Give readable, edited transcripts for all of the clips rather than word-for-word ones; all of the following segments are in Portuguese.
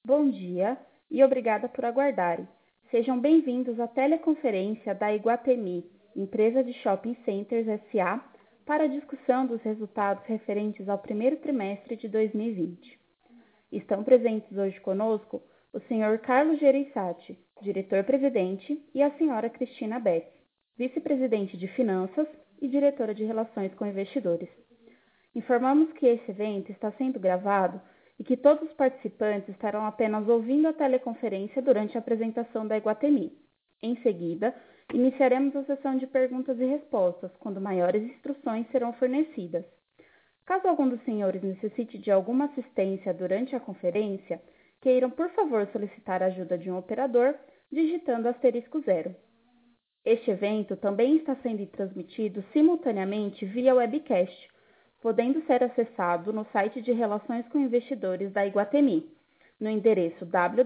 Bom dia e obrigada por aguardarem. Sejam bem-vindos à teleconferência da Iguatemi, empresa de shopping centers S.A., para a discussão dos resultados referentes ao primeiro trimestre de 2020. Estão presentes hoje conosco o Sr. Carlos Gereissati, diretor-presidente, e a Sra. Cristina Betts, vice-presidente de Finanças e diretora de Relações com Investidores. Informamos que esse evento está sendo gravado e que todos os participantes estarão apenas ouvindo a teleconferência durante a apresentação da Iguatemi. Em seguida, iniciaremos a sessão de perguntas e respostas, quando maiores instruções serão fornecidas. Caso algum dos senhores necessite de alguma assistência durante a conferência, queiram, por favor, solicitar a ajuda de um operador, digitando *0. Este evento também está sendo transmitido simultaneamente via webcast, podendo ser acessado no site de Relações com Investidores da Iguatemi, no endereço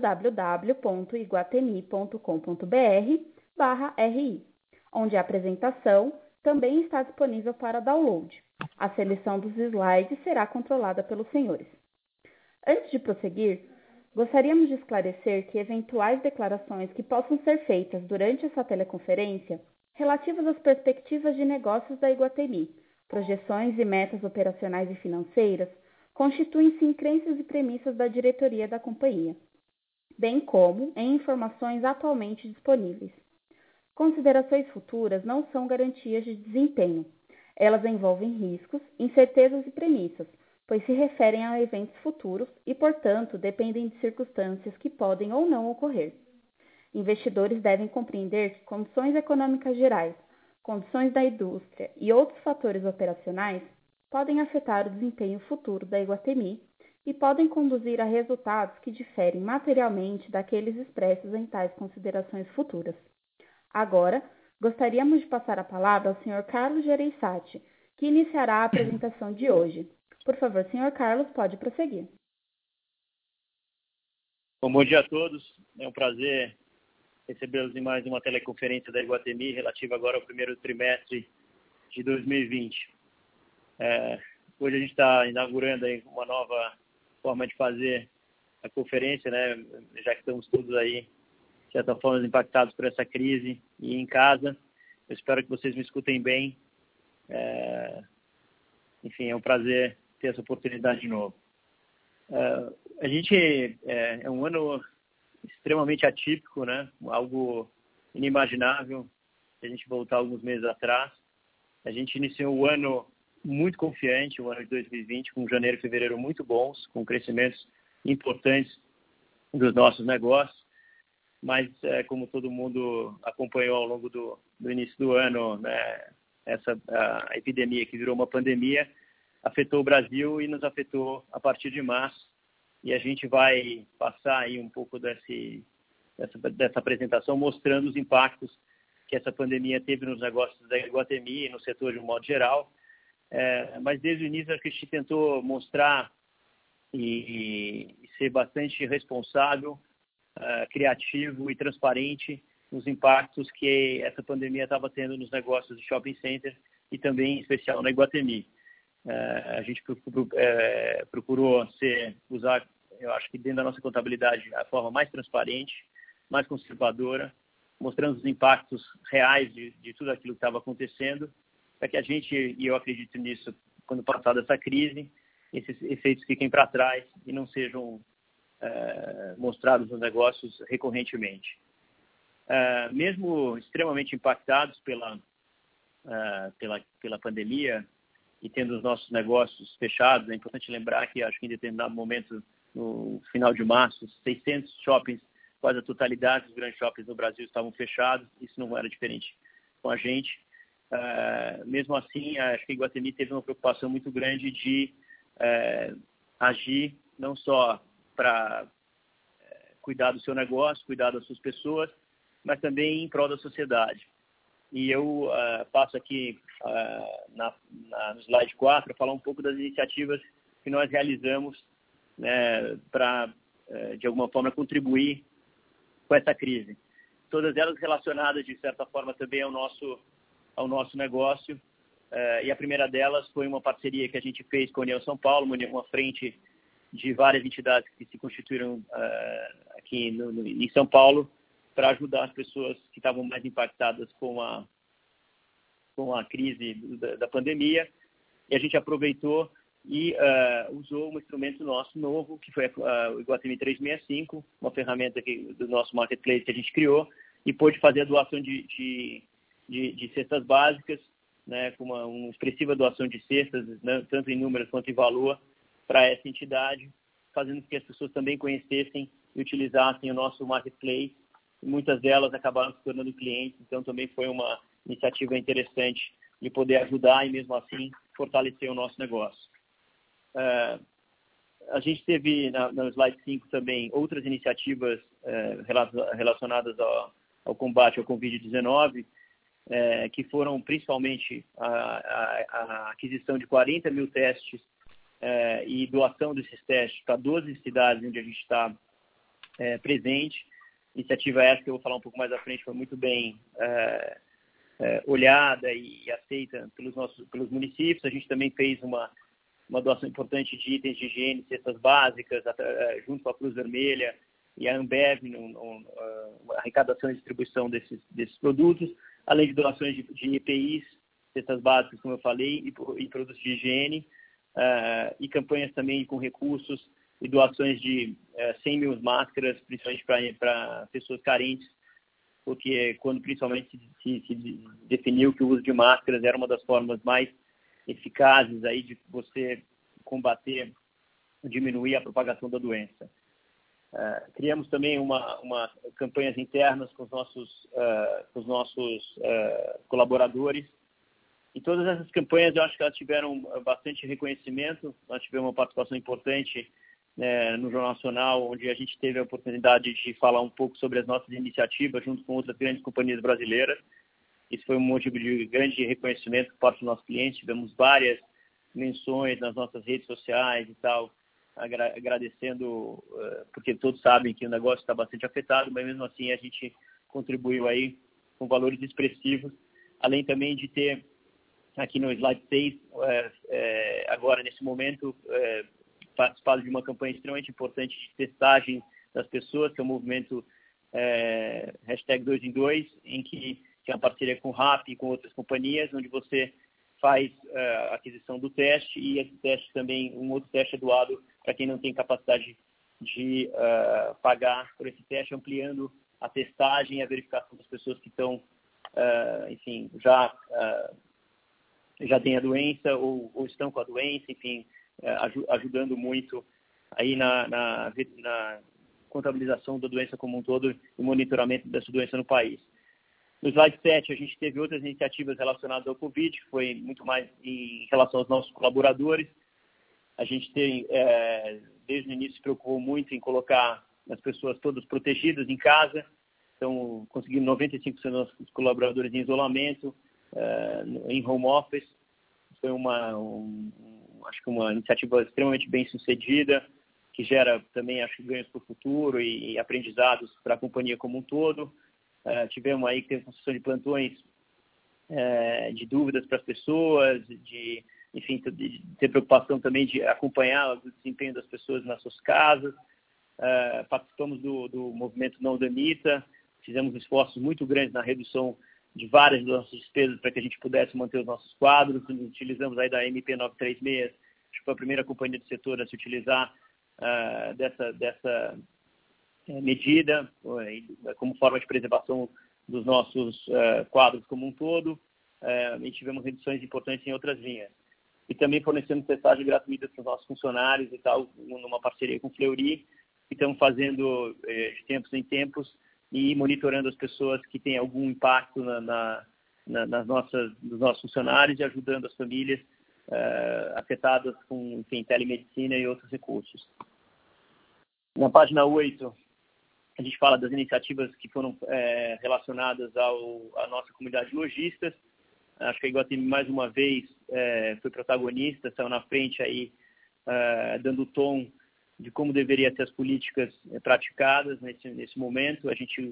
www.iguatemi.com.br/ri, onde a apresentação também está disponível para download. A seleção dos slides será controlada pelos senhores. Antes de prosseguir, gostaríamos de esclarecer que eventuais declarações que possam ser feitas durante essa teleconferência relativas às perspectivas de negócios da Iguatemi, projeções e metas operacionais e financeiras, constituem-se em crenças e premissas da diretoria da companhia, bem como em informações atualmente disponíveis. Considerações futuras não são garantias de desempenho. Elas envolvem riscos, incertezas e premissas, pois se referem a eventos futuros e, portanto, dependem de circunstâncias que podem ou não ocorrer. Investidores devem compreender que condições econômicas gerais, condições da indústria e outros fatores operacionais podem afetar o desempenho futuro da Iguatemi e podem conduzir a resultados que diferem materialmente daqueles expressos em tais considerações futuras. Agora, gostaríamos de passar a palavra ao Sr. Carlos Gereissati, que iniciará a apresentação de hoje. Por favor, Sr. Carlos, pode prosseguir. Bom dia a todos. É um prazer recebê-los em mais uma teleconferência da Iguatemi relativa agora ao primeiro trimestre de 2020. Hoje a gente está inaugurando aí uma nova forma de fazer a conferência, né? Já que estamos todos aí, de certa forma, impactados por essa crise e em casa. Eu espero que vocês me escutem bem. Enfim, é um prazer ter essa oportunidade de novo. A gente é um ano extremamente atípico, né? Algo inimaginável, se a gente voltar alguns meses atrás. A gente iniciou o ano muito confiante, o ano de 2020, com janeiro e fevereiro muito bons, com crescimentos importantes dos nossos negócios. Mas, como todo mundo acompanhou ao longo do início do ano, né, a epidemia que virou uma pandemia afetou o Brasil e nos afetou a partir de março. E a gente vai passar aí um pouco dessa apresentação mostrando os impactos que essa pandemia teve nos negócios da Iguatemi e no setor de um modo geral. Mas desde o início a gente tentou mostrar e ser bastante responsável, criativo e transparente nos impactos que essa pandemia estava tendo nos negócios de shopping center e também em especial na Iguatemi. A gente procurou usar, eu acho que dentro da nossa contabilidade, a forma mais transparente, mais conservadora, mostrando os impactos reais de tudo aquilo que estava acontecendo, para que a gente, e eu acredito nisso, quando passar dessa crise, esses efeitos fiquem para trás e não sejam mostrados nos negócios recorrentemente. Mesmo extremamente impactados pela pandemia, e tendo os nossos negócios fechados, é importante lembrar que acho que em determinado momento, no final de março, 600 shoppings, quase a totalidade dos grandes shoppings no Brasil estavam fechados. Isso não era diferente com a gente. Mesmo assim, acho que a Iguatemi teve uma preocupação muito grande de agir não só para cuidar do seu negócio, cuidar das suas pessoas, mas também em prol da sociedade. E eu passo aqui no slide 4 a falar um pouco das iniciativas que nós realizamos, né, para, de alguma forma, contribuir com essa crise. Todas elas relacionadas, de certa forma, também ao nosso negócio. E a primeira delas foi uma parceria que a gente fez com a União São Paulo, uma frente de várias entidades que se constituíram aqui em São Paulo para ajudar as pessoas que estavam mais impactadas com a crise da pandemia. E a gente aproveitou e usou um instrumento nosso novo, que foi o Iguatemi 365, uma ferramenta do nosso marketplace que a gente criou, e pôde fazer a doação de cestas básicas, né, com uma expressiva doação de cestas, né, tanto em números quanto em valor, para essa entidade, fazendo com que as pessoas também conhecessem e utilizassem o nosso marketplace. E muitas delas acabaram se tornando clientes, então também foi uma iniciativa interessante de poder ajudar e, mesmo assim, fortalecer o nosso negócio. A gente teve, no slide 5 também, outras iniciativas relacionadas ao combate ao Covid-19, que foram principalmente a aquisição de 40 mil testes e doação desses testes para 12 cidades onde a gente está presente. Iniciativa essa que eu vou falar um pouco mais à frente foi muito bem olhada e aceita pelos municípios. A gente também fez uma doação importante de itens de higiene, cestas básicas, junto com a Cruz Vermelha e a Ambev, uma arrecadação e distribuição desses produtos, além de doações de EPIs, cestas básicas, como eu falei, e produtos de higiene, e campanhas também com recursos e doações de 100 mil máscaras, principalmente para pessoas carentes, porque quando principalmente se definiu que o uso de máscaras era uma das formas mais eficazes aí de você combater, diminuir a propagação da doença. Criamos também uma campanhas internas com os nossos colaboradores. E todas essas campanhas, eu acho que elas tiveram bastante reconhecimento. Nós tivemos uma participação importante no Jornal Nacional, onde a gente teve a oportunidade de falar um pouco sobre as nossas iniciativas junto com outras grandes companhias brasileiras. Isso foi um motivo de grande reconhecimento por parte dos nossos clientes. Tivemos várias menções nas nossas redes sociais e tal, agradecendo, porque todos sabem que o negócio está bastante afetado, mas mesmo assim a gente contribuiu aí com valores expressivos, além também de ter aqui no slide 6, agora nesse momento, participado de uma campanha extremamente importante de testagem das pessoas, que é o movimento #2 em 2, em que é uma parceria com o RAP e com outras companhias, onde você faz a aquisição do teste e esse teste também, um outro teste é doado para quem não tem capacidade de pagar por esse teste, ampliando a testagem e a verificação das pessoas que estão, enfim, já têm a doença ou estão com a doença, enfim, ajudando muito aí na contabilização da doença como um todo e monitoramento dessa doença no país. No slide 7, a gente teve outras iniciativas relacionadas ao Covid, que foi muito mais em relação aos nossos colaboradores. A gente tem, desde o início, se preocupou muito em colocar as pessoas todas protegidas em casa. Então, conseguimos 95% dos nossos colaboradores em isolamento, em home office. Foi acho que uma iniciativa extremamente bem sucedida, que gera também, acho que, ganhos para o futuro e aprendizados para a companhia como um todo. Tivemos aí que teve construção de plantões de dúvidas para as pessoas, enfim, de ter preocupação também de acompanhar o desempenho das pessoas nas suas casas. Participamos do movimento Não Demita, fizemos esforços muito grandes na redução de várias das nossas despesas para que a gente pudesse manter os nossos quadros. Utilizamos aí da MP 936, acho que foi a primeira companhia do setor a se utilizar dessa medida como forma de preservação dos nossos quadros como um todo, e tivemos reduções importantes em outras linhas. E também fornecendo testagem gratuita para os nossos funcionários e tal, numa parceria com o Fleury, que estamos fazendo de tempos em tempos e monitorando as pessoas que têm algum impacto nos nossos funcionários e ajudando as famílias afetadas com, enfim, telemedicina e outros recursos. Na página 8, a gente fala das iniciativas que foram relacionadas à nossa comunidade de lojistas. Acho que a Iguatemi, mais uma vez, foi protagonista, saiu na frente aí, dando o tom de como deveriam ser as políticas praticadas nesse momento. A gente,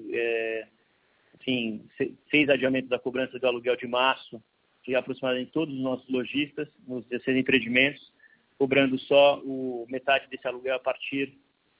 enfim, fez adiamento da cobrança do aluguel de março de aproximadamente todos os nossos lojistas, nos 16 empreendimentos, cobrando só metade desse aluguel a partir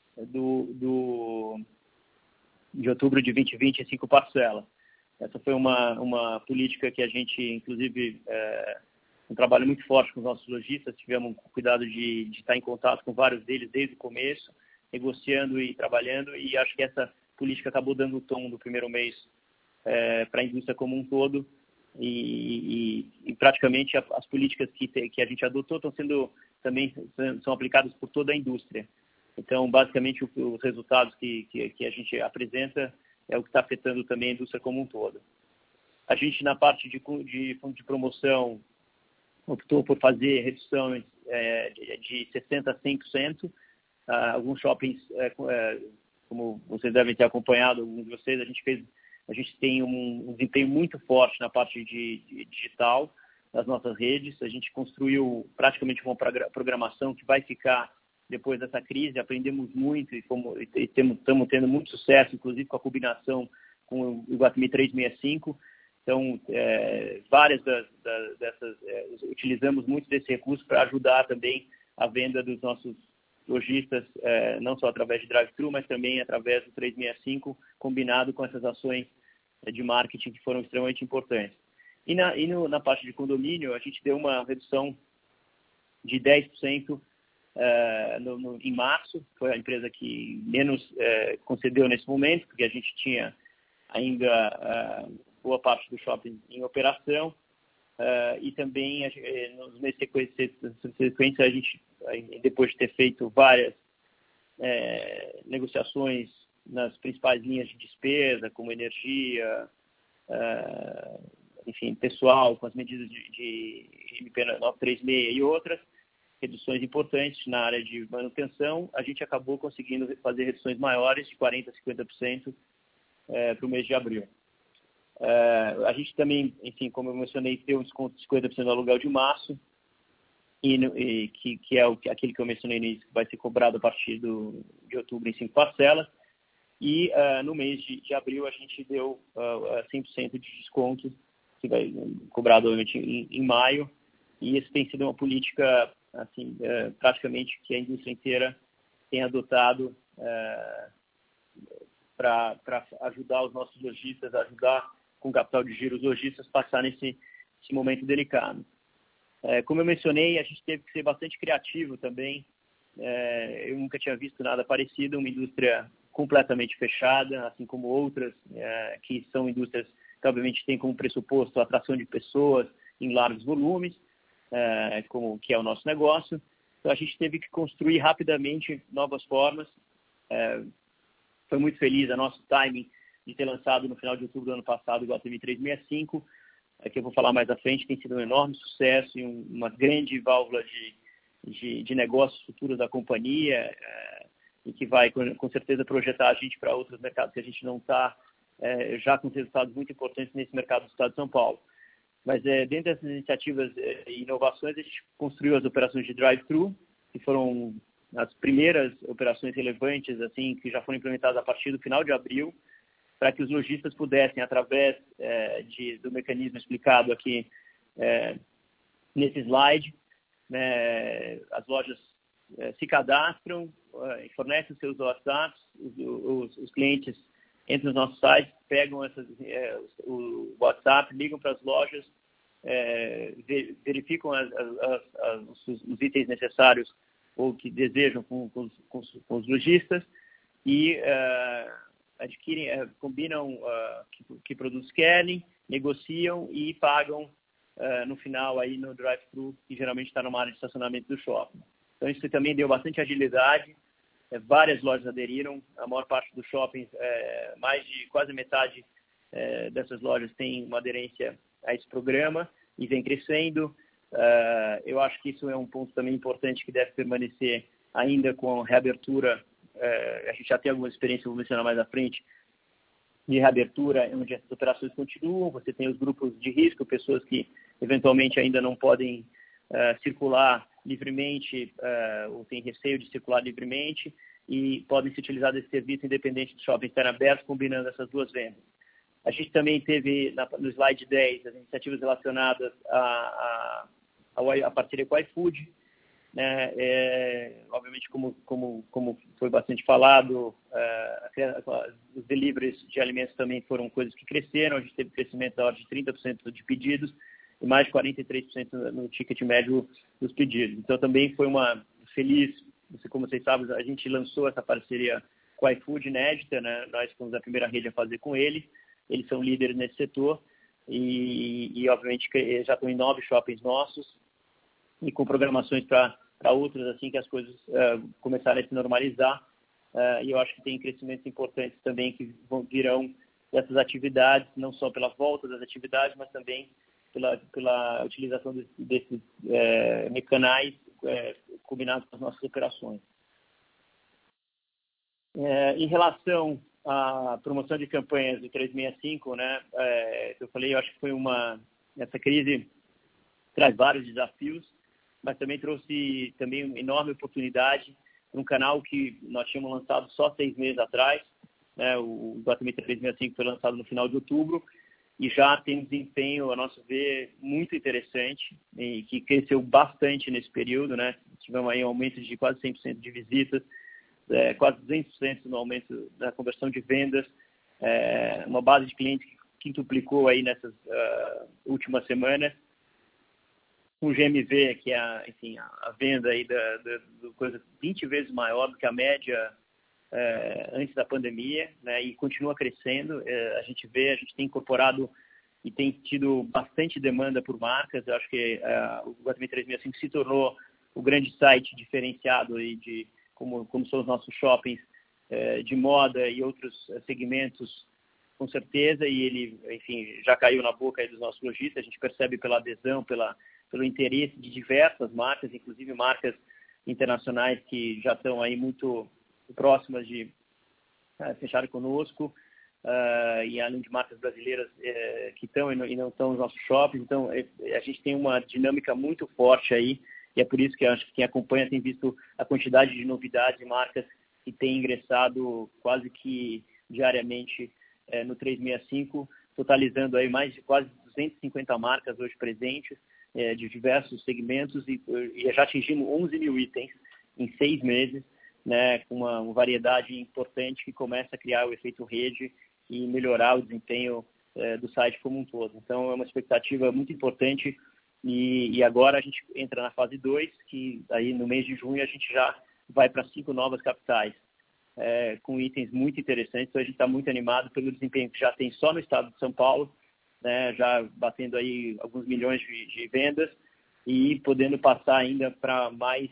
de outubro de 2020 em 5 parcelas. Essa foi uma política que a gente, inclusive, um trabalho muito forte com os nossos lojistas, tivemos cuidado de estar em contato com vários deles desde o começo, negociando e trabalhando, e acho que essa política acabou dando o tom do primeiro mês para a indústria como um todo, e praticamente as políticas que a gente adotou estão são aplicadas por toda a indústria. Então, basicamente, os resultados que a gente apresenta é o que está afetando também a indústria como um todo. A gente, na parte de fundo de promoção, optou por fazer reduções de 60% a 100%. Alguns shoppings, como vocês devem ter acompanhado, alguns de vocês, a gente tem um desempenho muito forte na parte de digital das nossas redes. A gente construiu praticamente uma programação que vai ficar depois dessa crise. Aprendemos muito e estamos tendo muito sucesso, inclusive com a combinação com o Iguatemi 365. Então, várias dessas, utilizamos muito desse recurso para ajudar também a venda dos nossos lojistas, não só através de drive-thru, mas também através do 365, combinado com essas ações de marketing que foram extremamente importantes. E na parte de condomínio, a gente deu uma redução de 10% em março. Foi a empresa que menos concedeu nesse momento, porque a gente tinha ainda boa parte do shopping em operação, e também nos meses sequentes a gente, depois de ter feito várias negociações nas principais linhas de despesa, como energia, enfim, pessoal, com as medidas de MP 936 e outras, reduções importantes na área de manutenção, a gente acabou conseguindo fazer reduções maiores, de 40% a 50%, para o mês de abril. A gente também, enfim, como eu mencionei, deu um desconto de 50% no aluguel de março, que é aquele que eu mencionei no início, que vai ser cobrado a partir de outubro em 5 parcelas. E no mês de abril a gente deu 100% de desconto, que vai cobrado obviamente em maio. E isso tem sido uma política, assim, praticamente que a indústria inteira tem adotado para ajudar os nossos lojistas, ajudar com capital de giro os lojistas a passar nesse momento delicado. Como eu mencionei, a gente teve que ser bastante criativo também. Eu nunca tinha visto nada parecido, uma indústria completamente fechada, assim como outras, que são indústrias que obviamente têm como pressuposto a atração de pessoas em largos volumes, que é o nosso negócio. Então a gente teve que construir rapidamente novas formas. Foi muito feliz a nosso timing de ter lançado no final de outubro do ano passado o Iguatemi 365, que eu vou falar mais à frente, tem sido um enorme sucesso e uma grande válvula de negócios futuros da companhia, e que vai, com certeza, projetar a gente para outros mercados que a gente não está, já com resultados muito importantes nesse mercado do Estado de São Paulo. Mas dentro dessas iniciativas e inovações, a gente construiu as operações de drive-thru, que foram as primeiras operações relevantes, assim, que já foram implementadas a partir do final de abril, para que os lojistas pudessem, através do mecanismo explicado aqui nesse slide, as lojas se cadastram, fornecem os seus WhatsApps, os clientes entram nos nossos sites, pegam o WhatsApp, ligam para as lojas, verificam os itens necessários ou que desejam com os lojistas e adquirem, combinam que produtos querem, negociam e pagam no final aí no drive-thru, que geralmente está numa área de estacionamento do shopping. Então isso também deu bastante agilidade, várias lojas aderiram, a maior parte dos shoppings, mais de quase metade dessas lojas tem uma aderência a esse programa e vem crescendo. Eu acho que isso é um ponto também importante que deve permanecer ainda com a reabertura. A gente já tem alguma experiência, vou mencionar mais à frente, de reabertura, onde essas operações continuam. Você tem os grupos de risco, pessoas que eventualmente ainda não podem circular livremente ou têm receio de circular livremente e podem se utilizar desse serviço independente do shopping estar aberto, combinando essas duas vendas. A gente também teve, no slide 10, as iniciativas relacionadas à parceria com o iFood. né? Obviamente, como foi bastante falado, os deliveries de alimentos também foram coisas que cresceram. A gente teve crescimento da ordem de 30% de pedidos e mais de 43% no ticket médio dos pedidos. Então, também foi uma feliz, como vocês sabem, a gente lançou essa parceria com a iFood inédita, né? Nós fomos a primeira rede a fazer com eles são líderes nesse setor e obviamente, já estão em 9 shoppings nossos e com programações para outros, assim que as coisas começarem a se normalizar. E eu acho que tem crescimentos importantes também que virão dessas atividades, não só pela volta das atividades, mas também pela utilização desses mecanais combinados com as nossas operações. Em relação à promoção de campanhas do 365, né, eu falei, eu acho que foi essa crise traz vários desafios, mas também trouxe uma enorme oportunidade para um canal que nós tínhamos lançado só 6 meses atrás, né, o Iguatemi 365 foi lançado no final de outubro, e já tem um desempenho, a nosso ver, muito interessante, e que cresceu bastante nesse período, né? Tivemos aí um aumento de quase 100% de visitas, quase 200% no aumento da conversão de vendas, uma base de clientes que quintuplicou aí nessas últimas semanas, um GMV, que é a venda aí do coisa 20 vezes maior do que a média antes da pandemia, né, e continua crescendo. A gente tem incorporado e tem tido bastante demanda por marcas. Eu acho que o Iguatemi 365 se tornou o grande site diferenciado aí como são os nossos shoppings de moda e outros segmentos, com certeza, e ele, enfim, já caiu na boca aí dos nossos lojistas. A gente percebe pela adesão, pelo interesse de diversas marcas, inclusive marcas internacionais que já estão aí muito próximas de fechar conosco, e além de marcas brasileiras que estão e não estão nos nossos shoppings. Então, a gente tem uma dinâmica muito forte aí, e é por isso que eu acho que quem acompanha tem visto a quantidade de novidades e marcas que têm ingressado quase que diariamente no 365, totalizando aí mais de quase 250 marcas hoje presentes, de diversos segmentos, e já atingimos 11 mil itens em 6 meses, né, com uma variedade importante que começa a criar o efeito rede e melhorar o desempenho do site como um todo. Então, é uma expectativa muito importante, e agora a gente entra na fase 2, que aí no mês de junho a gente já vai para 5 novas capitais, com itens muito interessantes. Então, a gente está muito animado pelo desempenho que já tem só no estado de São Paulo, né, já batendo aí alguns milhões de vendas e podendo passar ainda para mais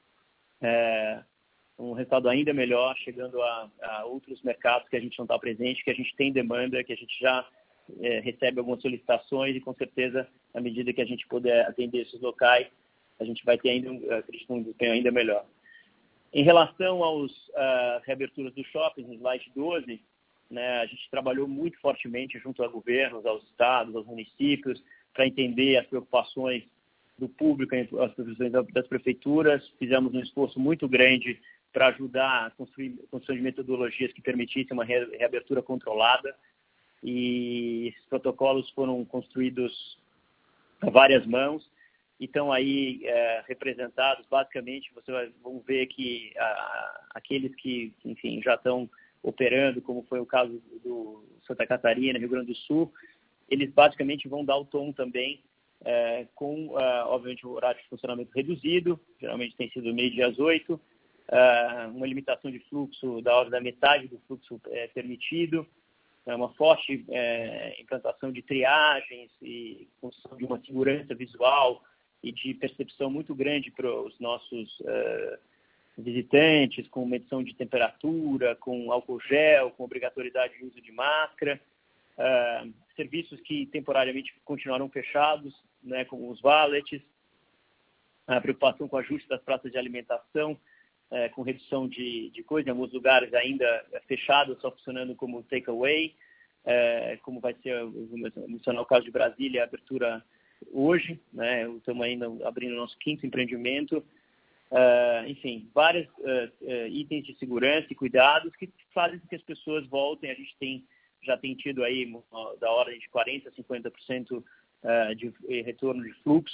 um resultado ainda melhor, chegando a outros mercados que a gente não está presente, que a gente tem demanda, que a gente já recebe algumas solicitações, e com certeza, à medida que a gente puder atender esses locais, a gente vai ter ainda, acredito, um desempenho ainda melhor. Em relação às reaberturas dos shoppings, no slide 12, né, a gente trabalhou muito fortemente junto a governos, aos estados, aos municípios, para entender as preocupações do público, as previsões das prefeituras. Fizemos um esforço muito grande para ajudar a construção de metodologias que permitissem uma reabertura controlada, e esses protocolos foram construídos a várias mãos e estão aí representados. Basicamente, vão ver que aqueles que, enfim, já estão operando, como foi o caso do Santa Catarina, Rio Grande do Sul, eles basicamente vão dar o tom também, com, obviamente, o horário de funcionamento reduzido, geralmente tem sido meio-dia às 8, uma limitação de fluxo da ordem da metade do fluxo permitido, uma forte implantação de triagens e construção de uma segurança visual e de percepção muito grande para os nossos visitantes, com medição de temperatura, com álcool gel, com obrigatoriedade de uso de máscara, serviços que temporariamente continuaram fechados, né, como os valets, a preocupação com o ajuste das praças de alimentação, com redução de coisas, em alguns lugares ainda fechados, só funcionando como takeaway, como vai ser, vou mencionar o caso de Brasília, a abertura hoje, né, estamos ainda abrindo o nosso 5º empreendimento. Enfim, vários itens de segurança e cuidados que fazem com que as pessoas voltem. A gente já tem tido aí da ordem de 40% a 50% de retorno de fluxo,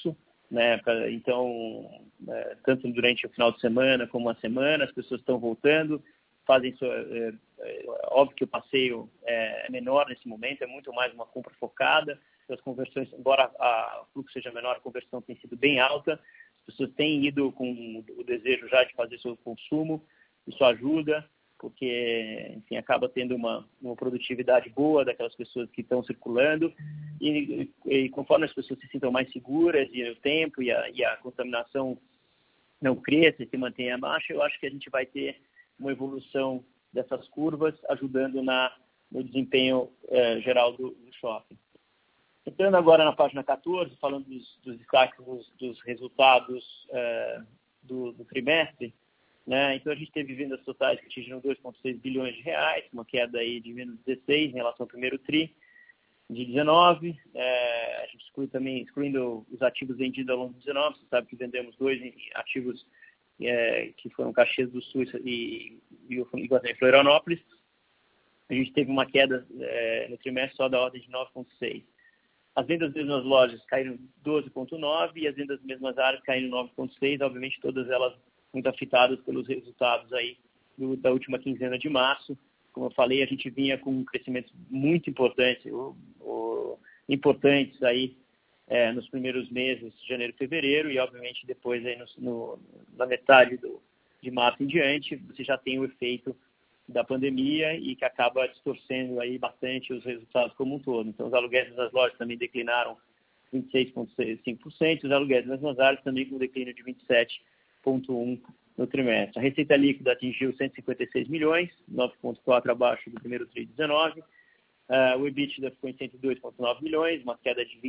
né? Então, tanto durante o final de semana como a semana, as pessoas estão voltando, fazem óbvio que o passeio é menor nesse momento, é muito mais uma compra focada, as conversões, embora o fluxo seja menor, a conversão tem sido bem alta, as pessoas têm ido com o desejo já de fazer seu consumo, isso ajuda, porque, enfim, acaba tendo uma produtividade boa daquelas pessoas que estão circulando, e conforme as pessoas se sintam mais seguras, e o tempo e a contaminação não cresça e se mantenha baixa, eu acho que a gente vai ter uma evolução dessas curvas, ajudando no desempenho geral do shopping. Entrando agora na página 14, falando dos destaques dos resultados do trimestre, né? Então, a gente teve vendas totais que atingiram 2,6 bilhões de reais, uma queda aí de menos 16 em relação ao primeiro TRI de 19. A gente excluindo os ativos vendidos ao longo de 19, você sabe que vendemos 2 ativos que foram Caxias do Sul e Iguatemi Florianópolis. A gente teve uma queda no trimestre só da ordem de 9,6. As vendas das mesmas lojas caíram 12,9 e as vendas das mesmas áreas caíram 9,6, obviamente todas elas muito afetadas pelos resultados aí da última quinzena de março. Como eu falei, a gente vinha com um crescimento muito importante, importantes aí nos primeiros meses, janeiro e fevereiro, e obviamente depois aí na metade de março em diante, você já tem o efeito da pandemia e que acaba distorcendo aí bastante os resultados como um todo. Então, os aluguéis das lojas também declinaram 26,5%, os aluguéis das mesmas áreas também com um declínio de 27,1% no trimestre. A receita líquida atingiu 156 milhões, 9,4% abaixo do primeiro TRI de 19. O EBITDA ficou em 102,9 milhões, uma queda de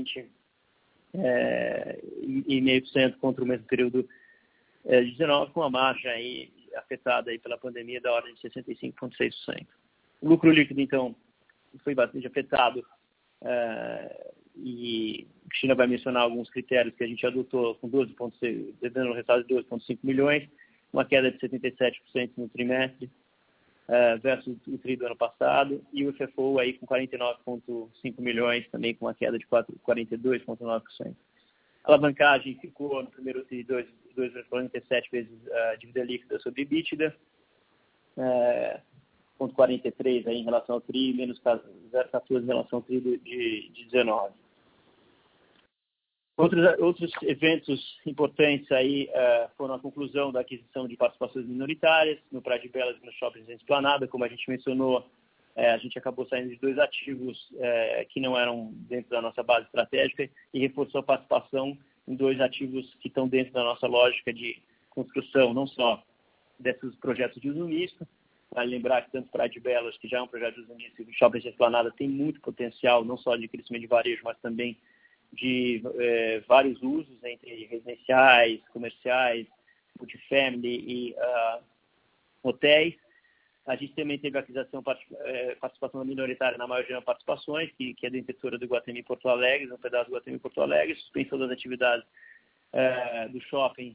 20,5% contra o mesmo período de 19, com a margem aí afetada aí pela pandemia da ordem de 65,6%. O lucro líquido, então, foi bastante afetado e a Cristina vai mencionar alguns critérios que a gente adotou com 12,6, dando um resultado de 12,5 milhões, uma queda de 77% no trimestre versus o TRI do ano passado, e o FFO aí com 49,5 milhões, também com uma queda de 42,9%. A alavancagem ficou no primeiro TRI 2,47 vezes a dívida líquida sobre EBITDA, 0,43 aí em relação ao TRI, menos 0,14 em relação ao TRI de 19. Outros eventos importantes aí foram a conclusão da aquisição de participações minoritárias no Praia de Belas e no Shopping Esplanada. Como a gente mencionou, a gente acabou saindo de 2 ativos que não eram dentro da nossa base estratégica e reforçou a participação em 2 ativos que estão dentro da nossa lógica de construção, não só desses projetos de uso misto. Vale lembrar que tanto Praia de Belas, que já é um projeto de uso misto, e o Shopping Esplanada tem muito potencial, não só de crescimento de varejo, mas também de vários usos entre residenciais, comerciais, multifamily e hotéis. A gente também teve a participação minoritária na Maior Participações, que é da inventora do Iguatemi Porto Alegre, um pedaço do Iguatemi Porto Alegre, suspensão das atividades do shopping,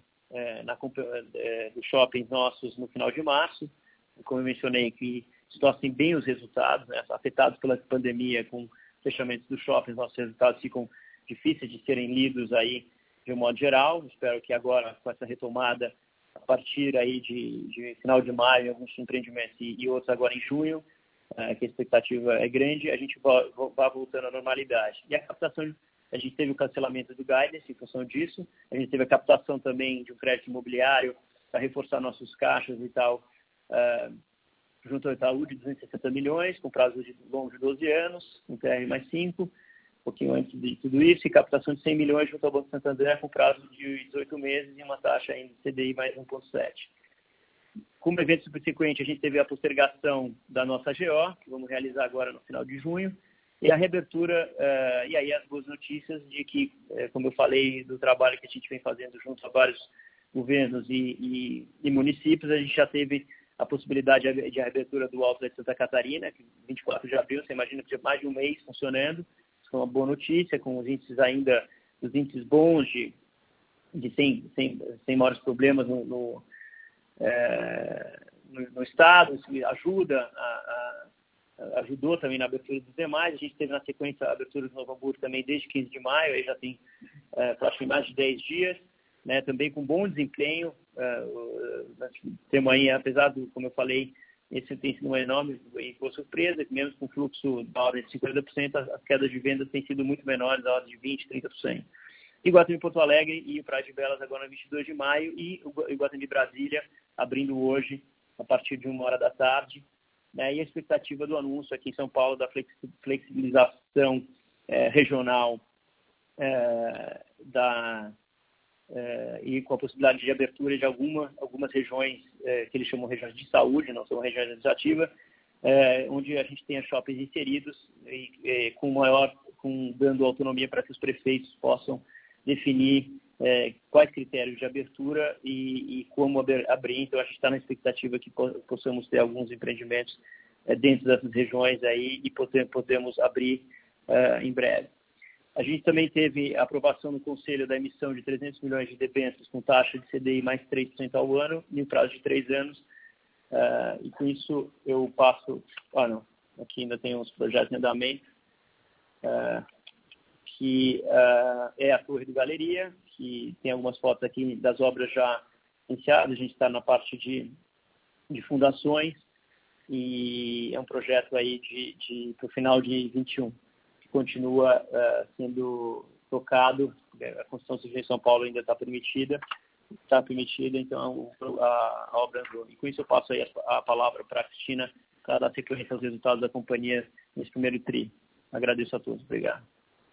dos shoppings nossos no final de março. Como eu mencionei, que distorcem bem os resultados, né, afetados pela pandemia, com fechamentos dos shoppings, nossos resultados ficam difíceis de serem lidos aí de um modo geral. Espero que agora, com essa retomada, a partir aí de final de maio, alguns empreendimentos e outros agora em junho, que a expectativa é grande, a gente vai voltando à normalidade. E a captação, a gente teve o cancelamento do guidance em função disso, a gente teve a captação também de um crédito imobiliário para reforçar nossos caixas e tal, junto ao Itaú de 260 milhões, com prazo longo de 12 anos, um TR mais 5, um pouquinho antes de tudo isso, e captação de 100 milhões junto ao Banco Santander com prazo de 18 meses e uma taxa ainda de CDI mais 1,7. Como evento subsequente, a gente teve a postergação da nossa GO, que vamos realizar agora no final de junho, e a reabertura, e aí as boas notícias de que, como eu falei, do trabalho que a gente vem fazendo junto a vários governos e municípios, a gente já teve a possibilidade de reabertura do Outlet de Santa Catarina, que 24 de abril, você imagina que já mais de um mês funcionando. Isso é uma boa notícia, com os índices ainda, os índices bons sem maiores problemas no estado. Isso ajudou também na abertura dos demais. A gente teve na sequência a abertura de Novo Hamburgo também desde 15 de maio, aí já tem praticamente mais de 10 dias, né, também com bom desempenho. Temos aí, apesar do, como eu falei, esse tem sido uma enorme surpresa, que mesmo com fluxo da ordem de 50%, as quedas de vendas têm sido muito menores, da ordem de 20%, 30%. Iguatemi Porto Alegre e o Praia de Belas agora no 22 de maio e o Iguatemi Brasília abrindo hoje a partir de 1h da tarde, né, e a expectativa do anúncio aqui em São Paulo da flexibilização regional e com a possibilidade de abertura de algumas regiões que eles chamam regiões de saúde, não são regiões administrativas, onde a gente tenha shoppings inseridos e dando autonomia para que os prefeitos possam definir quais critérios de abertura e como abrir. Então, a gente está na expectativa que possamos ter alguns empreendimentos dentro dessas regiões aí e podemos abrir em breve. A gente também teve a aprovação no Conselho da emissão de 300 milhões de debêntures com taxa de CDI mais 3% ao ano, em um prazo de 3 anos. E com isso eu passo... aqui ainda tem uns projetos em andamento, que é a Torre do Galeria, que tem algumas fotos aqui das obras já iniciadas. A gente está na parte de fundações e é um projeto aí para o final de 21. Continua sendo tocado, a construção civil em São Paulo ainda está permitida, então a obra andou. E com isso eu passo aí a palavra para a Cristina para dar sequência aos resultados da companhia nesse primeiro TRI. Agradeço a todos. Obrigado.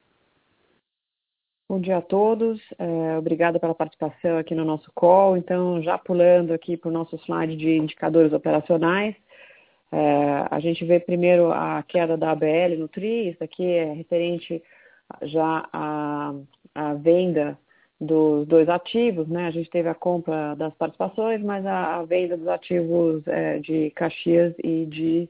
Bom dia a todos, obrigada pela participação aqui no nosso call. Então, já pulando aqui para o nosso slide de indicadores operacionais, a gente vê primeiro a queda da ABL no TRI. Isso aqui é referente já à venda dos 2 ativos, né? A gente teve a compra das participações, mas a venda dos ativos de Caxias e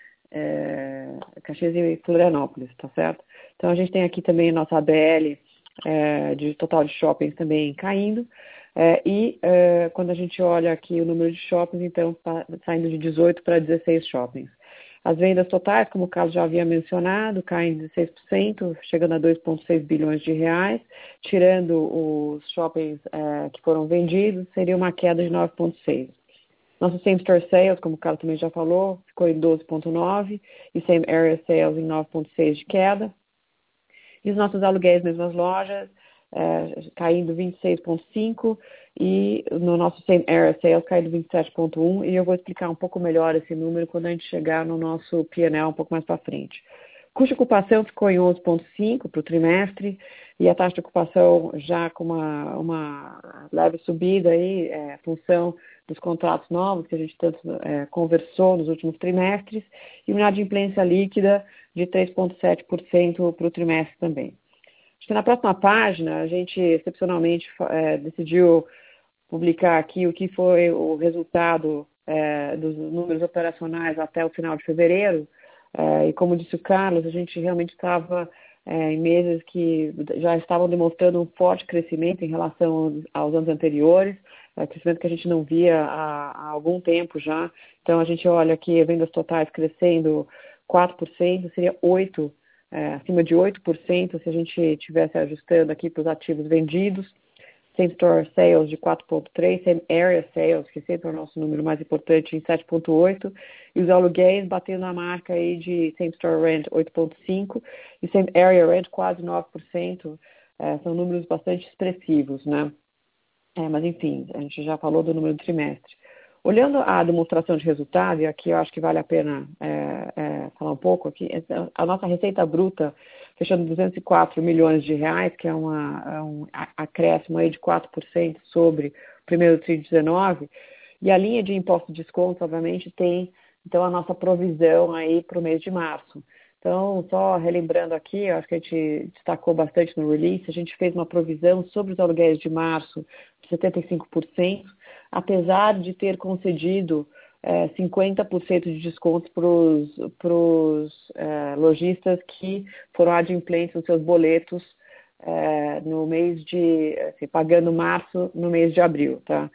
Florianópolis, tá certo? Então, a gente tem aqui também a nossa ABL de total de shoppings também caindo. Quando a gente olha aqui o número de shoppings, então está saindo de 18 para 16 shoppings. As vendas totais, como o Carlos já havia mencionado, caem 16%, chegando a 2,6 bilhões de reais. Tirando os shoppings que foram vendidos, seria uma queda de 9,6%. Nosso Same Store Sales, como o Carlos também já falou, ficou em 12,9% e Same Area Sales em 9,6% de queda. E os nossos aluguéis nas mesmas lojas, caindo 26,5%, e no nosso Same Area Sales caindo 27,1%, e eu vou explicar um pouco melhor esse número quando a gente chegar no nosso P&L um pouco mais para frente. Custo de ocupação ficou em 11,5% para o trimestre, e a taxa de ocupação já com uma leve subida aí, função dos contratos novos que a gente tanto conversou nos últimos trimestres, e uma inadimplência líquida de 3,7% para o trimestre também. Acho que na próxima página, a gente excepcionalmente decidiu publicar aqui o que foi o resultado dos números operacionais até o final de fevereiro. E como disse o Carlos, a gente realmente estava em meses que já estavam demonstrando um forte crescimento em relação aos anos anteriores, crescimento que a gente não via há algum tempo já. Então, a gente olha aqui vendas totais crescendo 4%, seria 8%, acima de 8% se a gente estivesse ajustando aqui para os ativos vendidos. Same Store Sales de 4,3%, Same Area Sales, que sempre é o nosso número mais importante, em 7,8%, e os aluguéis batendo a marca aí de Same Store Rent 8,5% e Same Area Rent quase 9%, são números bastante expressivos, né? Mas enfim, a gente já falou do número do trimestre. Olhando a demonstração de resultado, e aqui eu acho que vale a pena falar um pouco aqui, a nossa receita bruta fechando 204 milhões de reais, que é um acréscimo aí de 4% sobre o primeiro TRI de 19, e a linha de imposto de desconto, obviamente, tem então a nossa provisão aí para o mês de março. Então, só relembrando aqui, eu acho que a gente destacou bastante no release, a gente fez uma provisão sobre os aluguéis de março de 75%, apesar de ter concedido 50% de descontos para os lojistas que foram adimplentes nos seus boletos no mês de, pagando março no mês de abril, tá?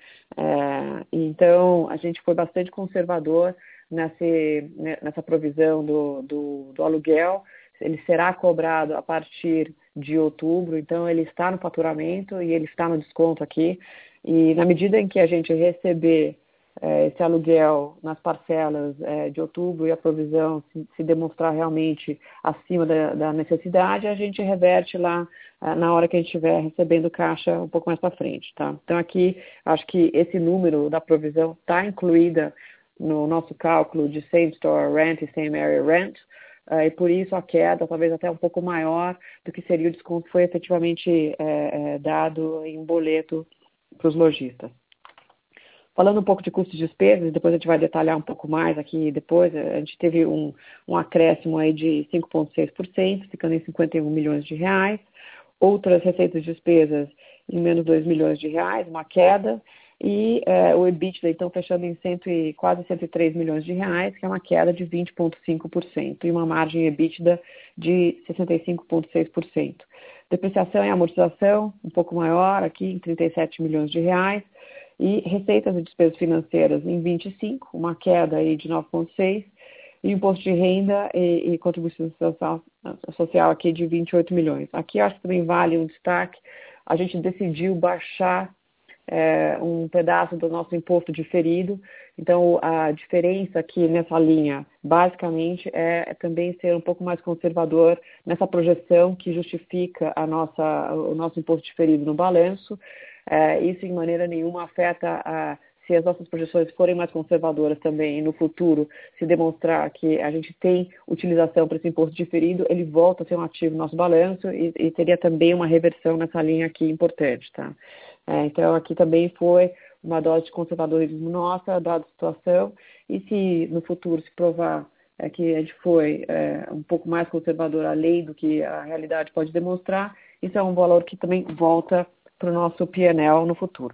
Então, a gente foi bastante conservador nessa provisão do aluguel. ele será cobrado a partir de outubro, então ele está no faturamento e ele está no desconto aqui. E na medida em que a gente receber esse aluguel nas parcelas de outubro e a provisão se demonstrar realmente acima da necessidade, a gente reverte lá na hora que a gente estiver recebendo caixa um pouco mais para frente, tá? Então aqui, acho que esse número da provisão está incluída no nosso cálculo de Same Store Rent e Same Area Rent, e por isso a queda talvez até um pouco maior do que seria o desconto que foi efetivamente dado em boleto para os lojistas. Falando um pouco de custos e despesas, depois a gente vai detalhar um pouco mais aqui depois, a gente teve um acréscimo aí de 5,6%, ficando em 51 milhões de reais. Outras receitas e despesas em menos 2 milhões de reais, uma queda. E o EBITDA, então, fechando em quase 103 milhões de reais, que é uma queda de 20,5%, e uma margem EBITDA de 65,6%. Depreciação e amortização, um pouco maior, aqui em 37 milhões de reais. E receitas e despesas financeiras em 25, uma queda aí de 9,6, e imposto de renda e contribuição social aqui de 28 milhões. Aqui acho que também vale um destaque, a gente decidiu baixar um pedaço do nosso imposto diferido, então a diferença aqui nessa linha, basicamente, é também ser um pouco mais conservador nessa projeção que justifica o nosso imposto diferido no balanço. Isso em maneira nenhuma afeta se as nossas projeções forem mais conservadoras também e no futuro se demonstrar que a gente tem utilização para esse imposto diferido, ele volta a ser um ativo no nosso balanço e teria também uma reversão nessa linha aqui importante, tá? Então aqui também foi uma dose de conservadorismo nossa, dada a situação, e se no futuro se provar que a gente foi um pouco mais conservador além do que a realidade pode demonstrar, isso é um valor que também volta para o nosso P&L no futuro.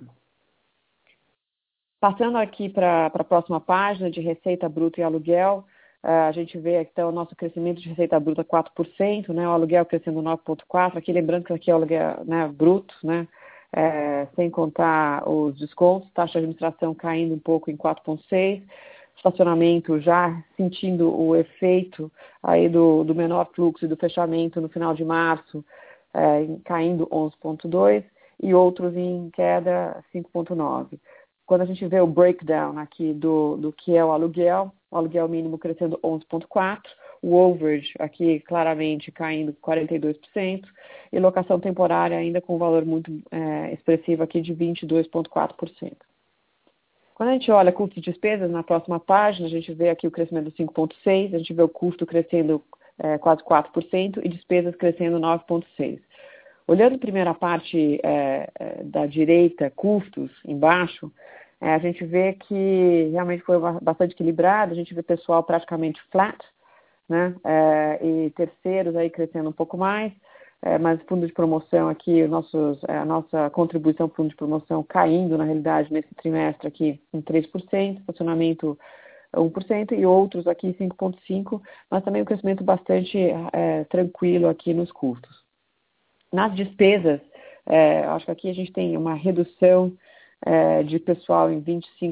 Passando aqui para a próxima página de receita bruta e aluguel, a gente vê aqui então, o nosso crescimento de receita bruta 4%, né, o aluguel crescendo 9,4%, aqui lembrando que aqui é o aluguel, né, bruto, né, sem contar os descontos, taxa de administração caindo um pouco em 4,6%, estacionamento já sentindo o efeito aí do menor fluxo e do fechamento no final de março, caindo 11,2%, e outros em queda 5,9%. Quando a gente vê o breakdown aqui do que é o aluguel mínimo crescendo 11,4%, o overage aqui claramente caindo 42%, e locação temporária ainda com um valor muito expressivo aqui de 22,4%. Quando a gente olha custo e despesas, na próxima página, a gente vê aqui o crescimento de 5,6%, a gente vê o custo crescendo quase 4% e despesas crescendo 9,6%. Olhando a primeira parte da direita, custos, embaixo, a gente vê que realmente foi bastante equilibrado, a gente vê pessoal praticamente flat, né? E terceiros aí crescendo um pouco mais, mas fundo de promoção aqui, a nossa contribuição para fundo de promoção caindo, na realidade, nesse trimestre aqui em 3%, estacionamento 1% e outros aqui 5,5%, mas também um crescimento bastante tranquilo aqui nos custos. Nas despesas, acho que aqui a gente tem uma redução de pessoal em